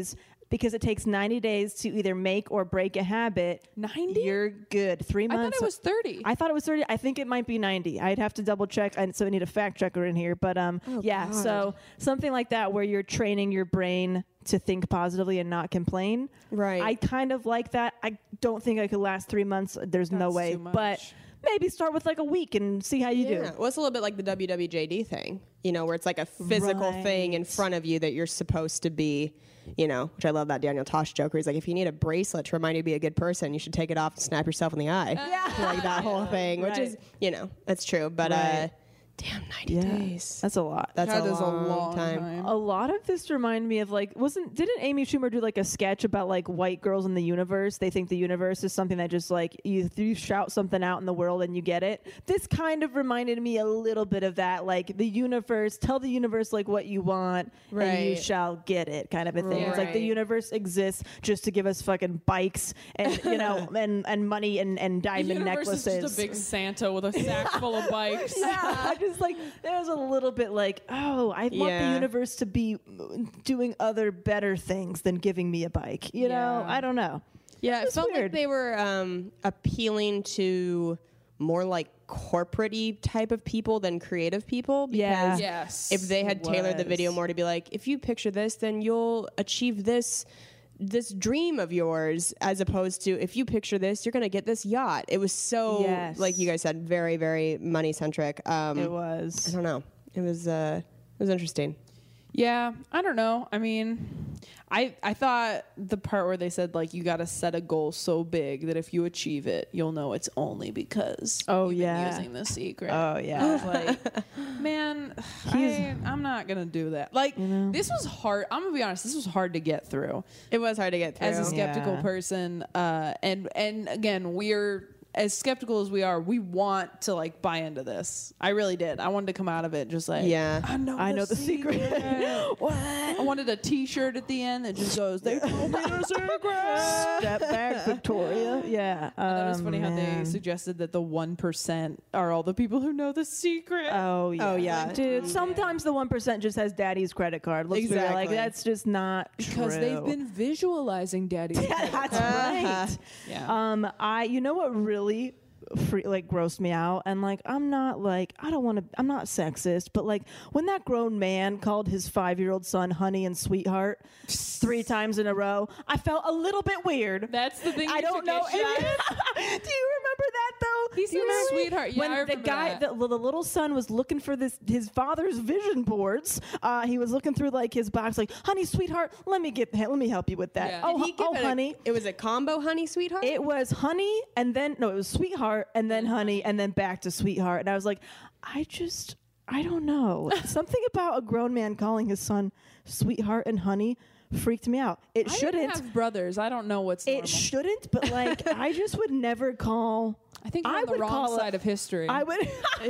because it takes ninety days to either make or break a habit. ninety? You're good. Three I months. thought it was thirty. I thought it was thirty. I think it might be ninety. I'd have to double check. And so I need a fact checker in here. But um, Oh, yeah, God. so something like that where you're training your brain to think positively and not complain. Right. I kind of like that. I don't think I could last three months. There's no That's way. too much. But maybe start with like a week and see how you Yeah. do. Well, it's a little bit like the W W J D thing, you know, where it's like a physical thing in Right. front of you that you're supposed to be, you know, which I love that Daniel Tosh joke where he's like, if you need a bracelet to remind you to be a good person, you should take it off and snap yourself in the eye. Yeah. Like that whole thing, which Right. is, you know, that's true. But, uh, Right. damn, ninety Yeah. days. That's a lot. That's That a, is long a long time. time. A lot of this remind me of like wasn't didn't Amy Schumer do like a sketch about like white girls in the universe? They think the universe is something that just like you you shout something out in the world and you get it. This kind of reminded me a little bit of that, like the universe, tell the universe like what you want and you Right. shall get it kind of a thing. It's like the Right. universe exists just to give us fucking bikes and you know and, and money and, and The diamond universe necklaces. is just a big Santa with a sack full of bikes. Yeah, I just like there was a little bit like, oh, I want the Yeah. universe to be doing other better things than giving me a bike. You know, Yeah. I don't know. Yeah, it It's felt like weird. they were um, appealing to more like corporate-y type of people than creative people. Yeah. Because Yes. if they had it tailored the video was. more to be like, if you picture this, then you'll achieve this this dream of yours, as opposed to if you picture this, you're gonna get this yacht. It was so Yes. like you guys said, very very money centric. Um, It I was. don't know. It was uh, it was interesting. Yeah, I don't know. I mean, I I thought the part where they said like you got to set a goal so big that if you achieve it, you'll know it's only because Oh, you've yeah. been using the secret. Oh, yeah. I was like, man, I, I'm not gonna do that. Like this was hard. I'm gonna be honest. This was hard to get through It was hard to get through. as a skeptical Yeah. person. Uh, and and again, we're as skeptical as we are. We want to like buy into this. I really did. I wanted to come out of it just like, Yeah. I know, I know the secret. what? I wanted a T-shirt at the end that just goes, "They told me the secret." Step back, Victoria. Yeah. And then it was Oh, funny how they man. suggested that the one percent are all the people who know the secret. Oh yeah. Oh, yeah. Dude, sometimes the one percent just has daddy's credit card. Let's be real. Like Exactly. that's just not because true. they've been visualizing daddy's credit That's card. right. Yeah. Um, I, you know what really, free, like, grossed me out, and like, I'm not like, I don't want to, I'm not sexist, but like, when that grown man called his five-year-old son "honey" and "sweetheart" three times in a row, I felt a little bit weird. That's the thing. I you don't should know. get shot at. Do you remember that though? He Do you said remember? "sweetheart." Yeah, when I the remember guy, that. The, the little son was looking for this his father's vision boards. Uh, he was looking through like his box, like, "Honey, sweetheart, let me get, let me help you with that." Yeah. Oh, Did he hu- give oh, it a- honey. it was a combo, honey, sweetheart. It was honey, and then no, it was sweetheart, and then honey, and then back to sweetheart. And I was like, I just, I don't know. Something about a grown man calling his son sweetheart and honey freaked me out. It I shouldn't. didn't have brothers. I don't know what's It normal. shouldn't, but like, I just would never call. I think you're I on the would wrong call side a- of history. I would.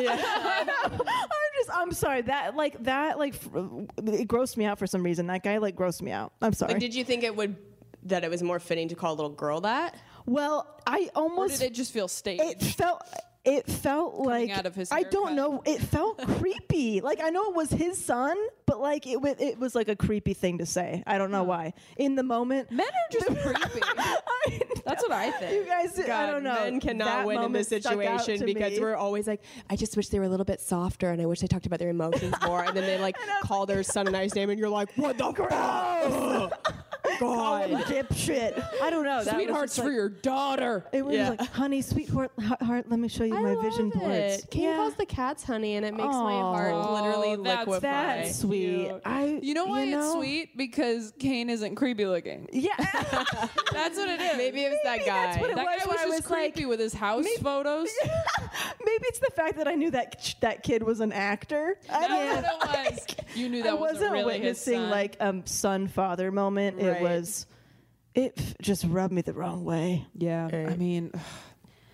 I know. I'm just. I'm sorry. That like that like f- it grossed me out for some reason. That guy like grossed me out. I'm sorry. Like, did you think it would that it was more fitting to call a little girl that? well, I or almost. did it just feel staged? It felt. It felt like out of his I don't haircut. know. It felt creepy. Like I know it was his son, but like it wa- it was like a creepy thing to say. I don't know why. In the moment, Men are just creepy. I That's what I think. You guys, I God, don't know. men cannot That win in this moment stuck out situation to because me. we're always like, I just wish they were a little bit softer, and I wish they talked about their emotions more. And then they like call their son a nice name, and you're like, what the fuck? Call him God. dipshit. I don't know. That was Sweethearts just for like- your daughter. It was Yeah. like, honey, sweetheart, heart, heart, let me show you my vision boards. Kane calls the cats honey, and it makes my heart Aw, literally that's- liquefy. That's sweet. Cute. I, You know why know? it's sweet? Because Kane isn't creepy looking. Yeah. That's what it is. Maybe it was that Maybe guy. that's what it that was guy when was I just was like- creepy with his house photos. Maybe it's the fact that I knew that ch- that kid was an actor. I That's don't what it was. You knew that I wasn't really his witnessing son. like um son father moment. It Right. was, it f- just rubbed me the wrong way. Yeah, I Right. mean,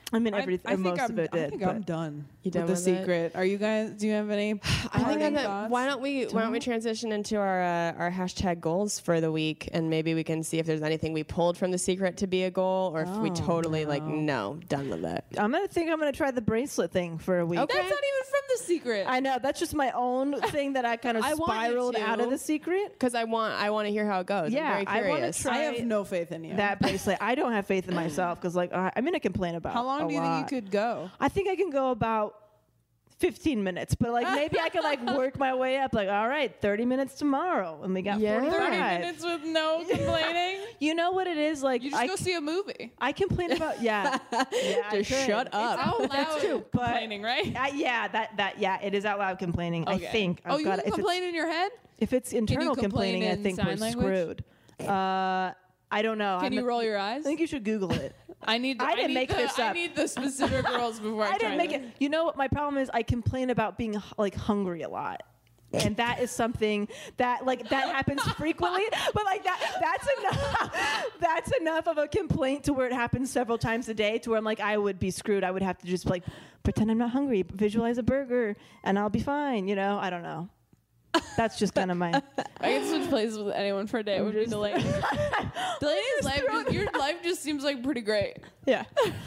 I mean, I- everything. I, think most I'm, of it I did. think but I'm done. You done with the with it? secret? Are you guys? Do you have any? I think parting that, thoughts? why don't we why don't we transition into our uh, our hashtag goals for the week, and maybe we can see if there's anything we pulled from the secret to be a goal, or if we Oh, totally like no, done with it. I'm gonna think I'm gonna try the bracelet thing for a week. Okay. That's not even from the secret. I know that's just my own thing that I kind of I want you spiraled out of to. the secret. Because I want I want to hear how it goes. Yeah, I'm I very wanna curious. try- I have no faith in you. That bracelet, I don't have faith in myself because, like, I, I'm gonna complain about. How long a do you lot. think you could go? I think I can go about fifteen minutes, but like maybe I could like work my way up. Like, all right, thirty minutes tomorrow, and we got Yeah. forty-five. Thirty minutes with no complaining. You know what it is? Like, You just I, go see a movie. I complain about yeah, yeah I Just could. shut up. Out loud That's true, but- complaining, right? Uh, yeah, that that yeah, it is out loud complaining. I Okay. think. Oh, I've you got can if complain in your head. It's, if it's internal complain complaining, I in think we're sign language? screwed. Uh, I don't know. Can I'm you a- roll your eyes? I think you should Google it. I need. I didn't need make the, this I up. need the specific rules before I, I didn't try make this. it. You know what my problem is? I complain about being h- like hungry a lot. And that is something that like that happens frequently, but like that that's enough that's enough of a complaint to where it happens several times a day to where I'm like I would be screwed. I would have to just like pretend I'm not hungry, visualize a burger, and I'll be fine, you know? I don't know. That's just kind of my I can switch places with anyone for a day. It would be Delaney. Delaney's life, just, your life just seems like pretty great. Yeah.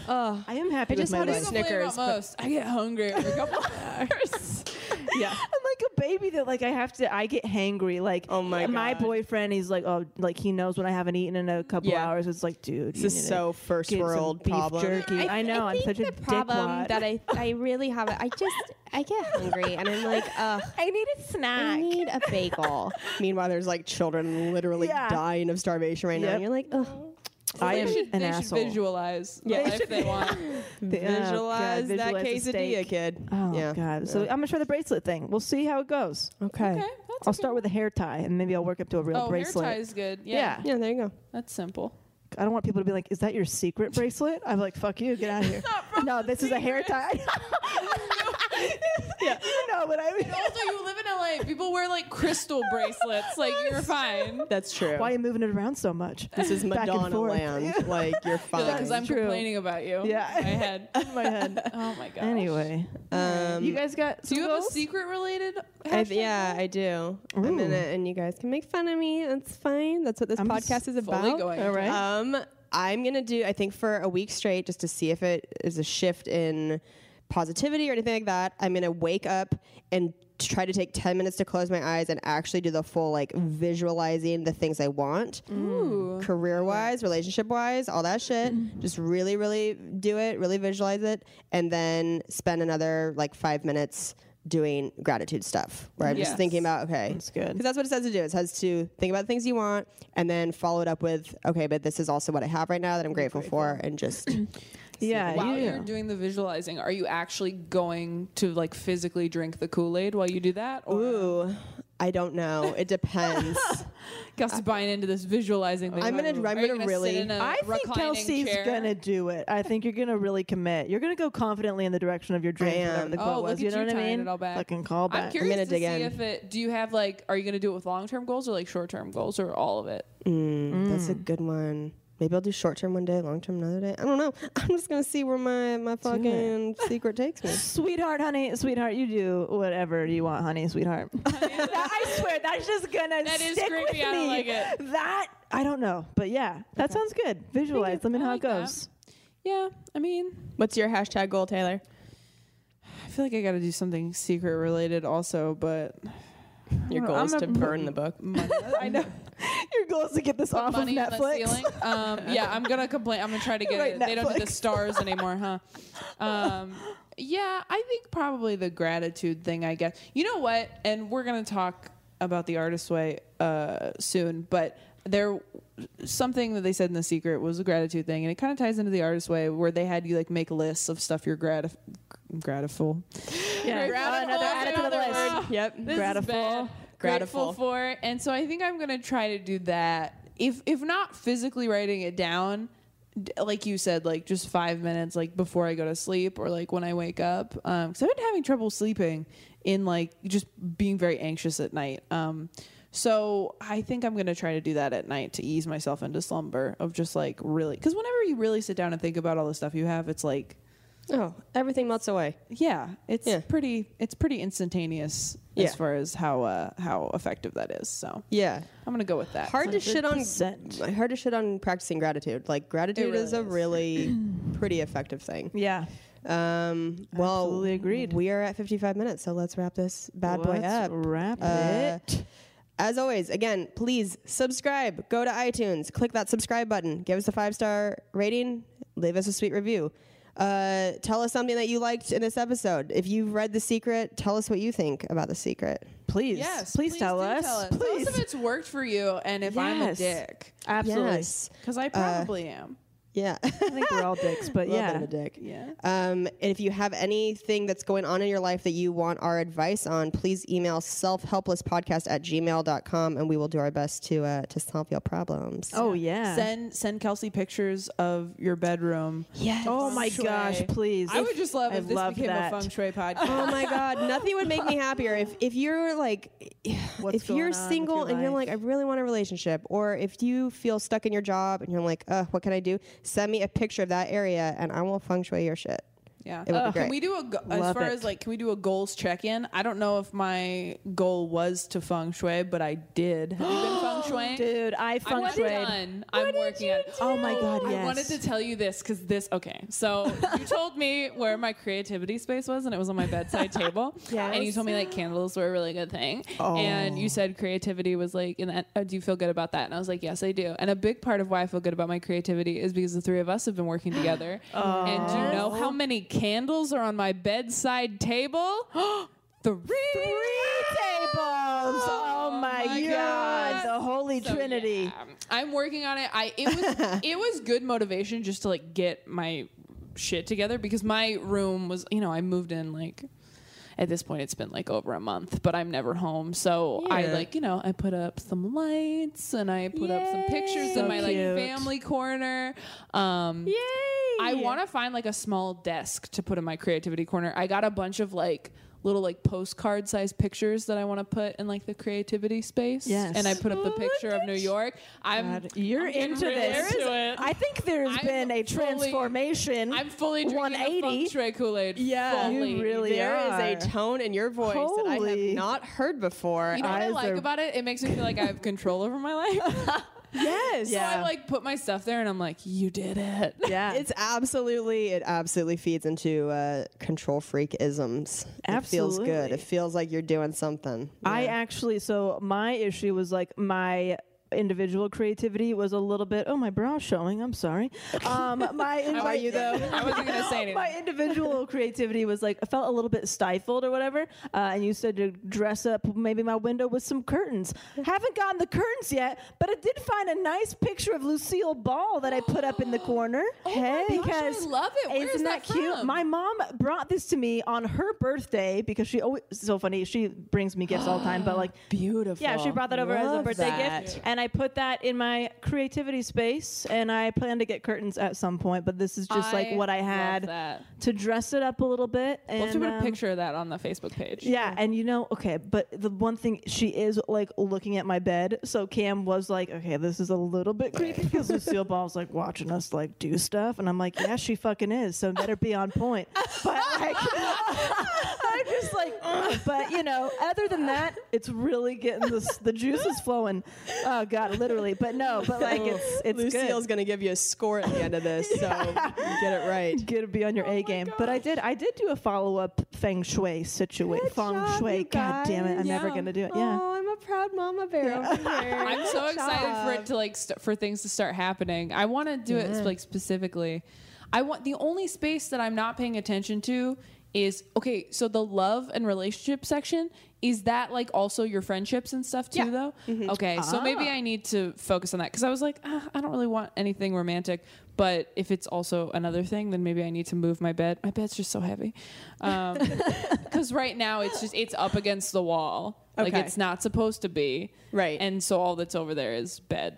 I am happy I just with my wanna life. say- Complain Snickers, about but- most. I get hungry every couple of hours. Yeah. I'm like a baby that like I have to I get hangry. Like Oh my my God. boyfriend, he's like, oh like he knows when I haven't eaten in a couple Yeah. hours. It's like, dude, This you is need to so first get some world beef problem. jerky. I, know, I'm such a the problem dickwad. that I I really have. I just I get hungry and I'm like, ugh. I need a snack. I need a bagel. Meanwhile, there's like children literally Yeah. dying of starvation right now. Yep. And you're like, ugh. I they am should, an they asshole. should visualize Yeah. the life they want. The- oh, Visualize God, that visualize the quesadilla, steak. kid. Oh yeah. God! So I'm gonna try the bracelet thing. We'll see how it goes. Okay. Okay, that's I'll start with a hair tie, and maybe I'll work up to a real Oh, bracelet. hair tie is good. Yeah. Yeah, there you go. That's simple. I don't want people to be like, "Is that your secret bracelet?" I'm like, "Fuck you, get out of here." No, this is a hair tie. yeah, you know what I mean. Also, you live in L A. People wear like crystal bracelets. Like you're fine. That's true. Why are you moving it around so much? This is Back and Madonna forth. land. Like you're fine. Because I'm true. complaining about you. Yeah. In my head. In my head. Oh my gosh. Anyway, Um, you guys got Do some you have a goals? secret related? I, yeah, I do. I'm in Ooh. it, and you guys can make fun of me. That's fine. That's what this I'm podcast is fully about. going All right. Um, I'm gonna do. I think for a week straight, just to see if it is a shift in positivity or anything like that. I'm gonna wake up and try to take ten minutes to close my eyes and actually do the full like visualizing the things I want, Ooh. career wise, relationship wise, all that shit. Just really, really do it. Really visualize it, and then spend another like five minutes doing gratitude stuff where I'm Yes. just thinking about okay, That's good. because that's what it says to do. It says to think about the things you want and then follow it up with okay, but this is also what I have right now that I'm grateful, for, and just Yeah, While you you're do. doing the visualizing, are you actually going to like physically drink the Kool-Aid while you do that? Or ooh, I don't know. It depends. Kelsey's buying into this visualizing thing. I'm gonna- I'm Are you gonna sit really- in a I think reclining Kelsey's chair? gonna do it. I think you're gonna really commit. You're gonna go confidently in the direction of your dreams. am. whatever the Oh, quote look was. at You know you what I tying mean? it all back. Fucking call I'm back. curious gonna to dig see in. if it. Do you have like? Are you gonna do it with long-term goals or like short-term goals or all of it? Mm, That's a good one. Maybe I'll do short term one day, long term another day. I don't know. I'm just gonna see where my my fucking secret takes me. Sweetheart, honey, sweetheart, you do whatever you want, honey, sweetheart. That- I swear, that's just gonna That is stick creepy. with I don't me. like it. That I don't know, but yeah, that sounds good. Visualize. Let me know I how like it that. goes. Yeah, I mean, What's your hashtag goal, Taylor? I feel like I got to do something secret related also, but Your I don't goal know. is I'm to gonna burn the book. money, I know. Your goal is to get this Put off of money on the Netflix. ceiling. Um, yeah, I'm gonna complain. I'm gonna try to get Right, it. They don't do the Netflix. stars anymore, huh? Um, yeah, I think probably the gratitude thing. I guess you know what, and we're gonna talk about the Artist Way uh, soon, but there something that they said in The Secret was a gratitude thing, and it kind of ties into the Artist Way, where they had you like make lists of stuff you're gratif- grateful. Yeah, Grateful, another add it to the another list. word. Yep. This is Grateful. bad. Grateful Grateful. for, and so I think I'm gonna try to do that. If if not physically writing it down, d- like you said, like just five minutes, like before I go to sleep or like when I wake up, um, because I've been having trouble sleeping in like just being very anxious at night. Um, so I think I'm gonna try to do that at night to ease myself into slumber of just like really, because whenever you really sit down and think about all the stuff you have, it's like Oh, everything melts away. Yeah, it's Yeah. pretty. It's pretty instantaneous Yeah. as far as how uh, how effective that is. So Yeah. I'm gonna go with that. Hard to shit on. one hundred percent. Hard to shit on practicing gratitude. Like gratitude really is a is. really pretty effective thing. Yeah. Um, well, Absolutely agreed. We are at fifty-five minutes, so let's wrap this bad boy Let's up. wrap Uh, it. As always, again, please subscribe. Go to iTunes, click that subscribe button, give us a five star rating, leave us a sweet review. Uh, tell us something that you liked in this episode. If you've read The Secret, tell us what you think about The Secret. Please. Yes, Please, tell, do us. Tell us. Please. Tell us if it's worked for you and if I'm a Yes. dick. Absolutely. Yes. Because I probably am. Yeah. I think we're all dicks, but A little yeah. bit of a dick. Yeah. Um, and if you have anything that's going on in your life that you want our advice on, please email selfhelplesspodcast at gmail dot com and we will do our best to uh, to solve your problems. Oh, yeah. Send send Kelsey pictures of your bedroom. yes. Oh, my Feng gosh, shui. please. I would just love I if this love became that. a feng shui podcast. Oh my God, nothing would make me happier if if you're like, What's if you're going on with single your and you're life? like, I really want a relationship, or if you feel stuck in your job and you're like, uh, what can I do? Send me a picture of that area and I will feng shui your shit. Yeah. It would be great. Can we do a go- as Love far it. as like can we do a goals check in? I don't know if my goal was to feng shui, but I did. Have you been feng shui? Dude, I feng I'm not shuied. done. I'm working on it. Oh my God, I yes. wanted to tell you this because this, okay. So you told me where my creativity space was and it was on my bedside table. Yes. And you told me like candles were a really good thing. And you said creativity was like, in that, uh, do you feel good about that? And I was like, yes, I do. And a big part of why I feel good about my creativity is because the three of us have been working together. And do you know how many candles are on my bedside table? Three. Three tables. Oh, my, my God. God. The Holy So, Trinity. yeah, I'm working on it. I it was it was good motivation just to like get my shit together because my room was, you know, I moved in like at this point it's been like over a month, but I'm never home. So I Yeah. like, you know, I put up some lights and I put up some pictures So in my like cute. family corner. Um Yay! I want to find like a small desk to put in my creativity corner. I got a bunch of like little like postcard sized pictures that I want to put in like the creativity space. Yes. And I put up the picture of New York. I'm God, you're I'm getting into really this. into it. I think there's I'm been a fully- transformation. I'm fully drinking one the feng eighty. shui Kool-Aid. Yeah, You fully. really There is are. a tone in your voice that I Holy. have not heard before. You know what I Eyes like are- about it? It makes me feel like I have control over my life. yes. So I like put my stuff there and I'm like, you did it. Yeah. It's absolutely, it absolutely feeds into uh, control freak isms. It feels good. Absolutely. It feels like you're doing something. I Yeah. actually, so my issue was like my individual creativity was a little bit, oh, my brow's showing. I'm sorry. Um, my, How my- are you though? I wasn't gonna say anything. My individual creativity was like, I felt a little bit stifled or whatever. Uh, and you said to dress up maybe my window with some curtains. Haven't gotten the curtains yet, but I did find a nice picture of Lucille Ball that I put up in the corner. Oh my gosh, because I love it. Where isn't is that, that cute? from? My mom brought this to me on her birthday because she always, so funny. She brings me gifts all the time, but like, Beautiful. yeah, she brought that over as a Love birthday that. gift, and I put that in my creativity space. And I plan to get curtains at some point, but this is just like I what I love had that. to dress it up a little bit. And We'll have to put a um, picture of that on the Facebook page. Yeah, and you know, okay, but the one thing, she is like looking at my bed. So Cam was like, okay, this is a little bit creepy because Lucille Ball's like watching us like do stuff, and I'm like, yeah, she fucking is. So better be on point. But like, I'm just like, ugh. But you know, other than that, it's really getting the the juices flowing. Oh God, literally. But no, but like it's it's Lucille's good. going to give you a score at the end of this, so get it right. Get to be on your A game. But I did I did do a follow up feng shui situation. Good Feng job, shui. you God damn it, I'm never Yeah. gonna do it. Yeah. Oh, I'm a proud mama bear over here. I'm so Good excited for job. it to like st- for things to start happening. I want to do it like specifically. I want the only space that I'm not paying attention to is okay. So the love and relationship section, is that like also your friendships and stuff too, Yeah. though? Okay, so maybe I need to focus on that because I was like, ah, I don't really want anything romantic. But if it's also another thing, then maybe I need to move my bed. My bed's just so heavy. Because right now it's just it's up against the wall. Like Okay. it's not supposed to be. Right. And so all that's over there is bed.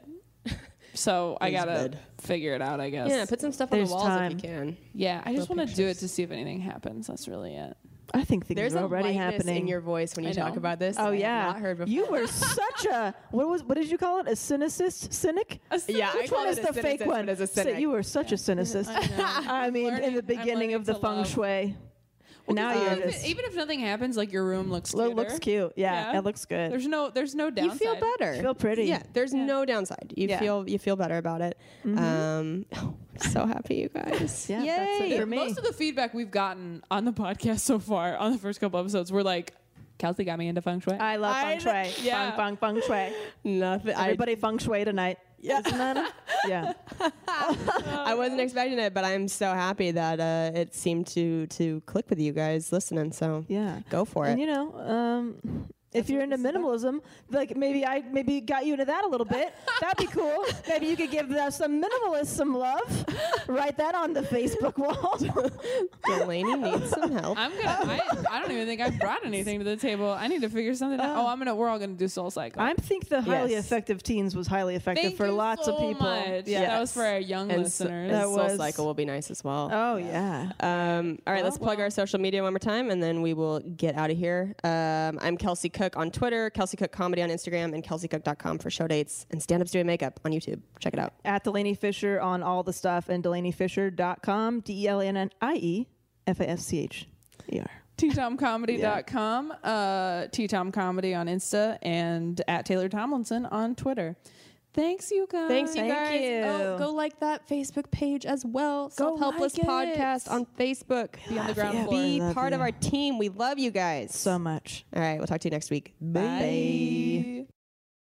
So I Is gotta bed. figure it out, I guess. Yeah, put some stuff on There's the walls time. if you can. Yeah, I just Little want to do it pictures. to see if anything happens. That's really it. I think things There's are a already lightness happening in your voice when you I talk know. about this. Oh that I have yeah, not heard before. you were such a what was what did you call it? A cynicist, cynic? A Yeah, I Which call one it is a the fake cynicist, one? but as a So cynic. you were such a cynicist. I know. I mean, in learning- the I'm beginning learning of the to feng love. shui. now even, you're if, just even if nothing happens, like your room looks lo- cuter. looks cute. Yeah, Yeah. it looks good. There's no there's no you downside. feel better. You feel pretty. Yeah, there's no downside. You Yeah. feel you feel better about it. Um, so happy, you guys. Yeah, Yay. that's it for me. Most of the feedback we've gotten on the podcast so far, on the first couple episodes, we're like, Kelsey got me into feng shui. I love I feng kn- shui. yeah. Feng, feng, feng shui. Nothing. I, Everybody feng shui tonight. Yeah. Isn't that a- yeah. I wasn't expecting it, but I'm so happy that uh, it seemed to to click with you guys listening. So Yeah. go for And it. you know, um, if you're into minimalism, like maybe I maybe got you into that a little bit. That'd be cool. Maybe you could give uh, some minimalists some love. Write that on the Facebook wall. Delaney needs some help. I'm gonna. I, I don't even think I brought anything to the table. I need to figure something out. Oh, I'm gonna. We're all gonna do Soul Cycle. I think the highly Yes. effective teens was highly effective Thank for you lots so of people. much. Yeah. That was for our young and so, listeners. and That Soul was- Cycle will be nice as well. Oh yeah. Um, all right, let's Well, plug well. our social media one more time, and then we will get out of here. Um, I'm Kelsey Cook on Twitter, Kelsey Cook Comedy on Instagram, and kelsey cook dot com for show dates, and Stand Up's Doing Makeup on YouTube. Check it out. At Delaney Fisher on all the stuff and delaney fisher dot com. D E L A N N I E F A S C H E R. T tom comedy dot com, uh, T Tom Comedy on Insta, and at Taylor Tomlinson on Twitter. Thanks, you guys. Thanks, you Thank guys. you. Oh, go like that Facebook page as well. Self Helpless like it. Podcast on Facebook. Be on the ground Yeah. floor. Be love part of you. our team. We love you guys. So much. All right, we'll talk to you next week. Bye.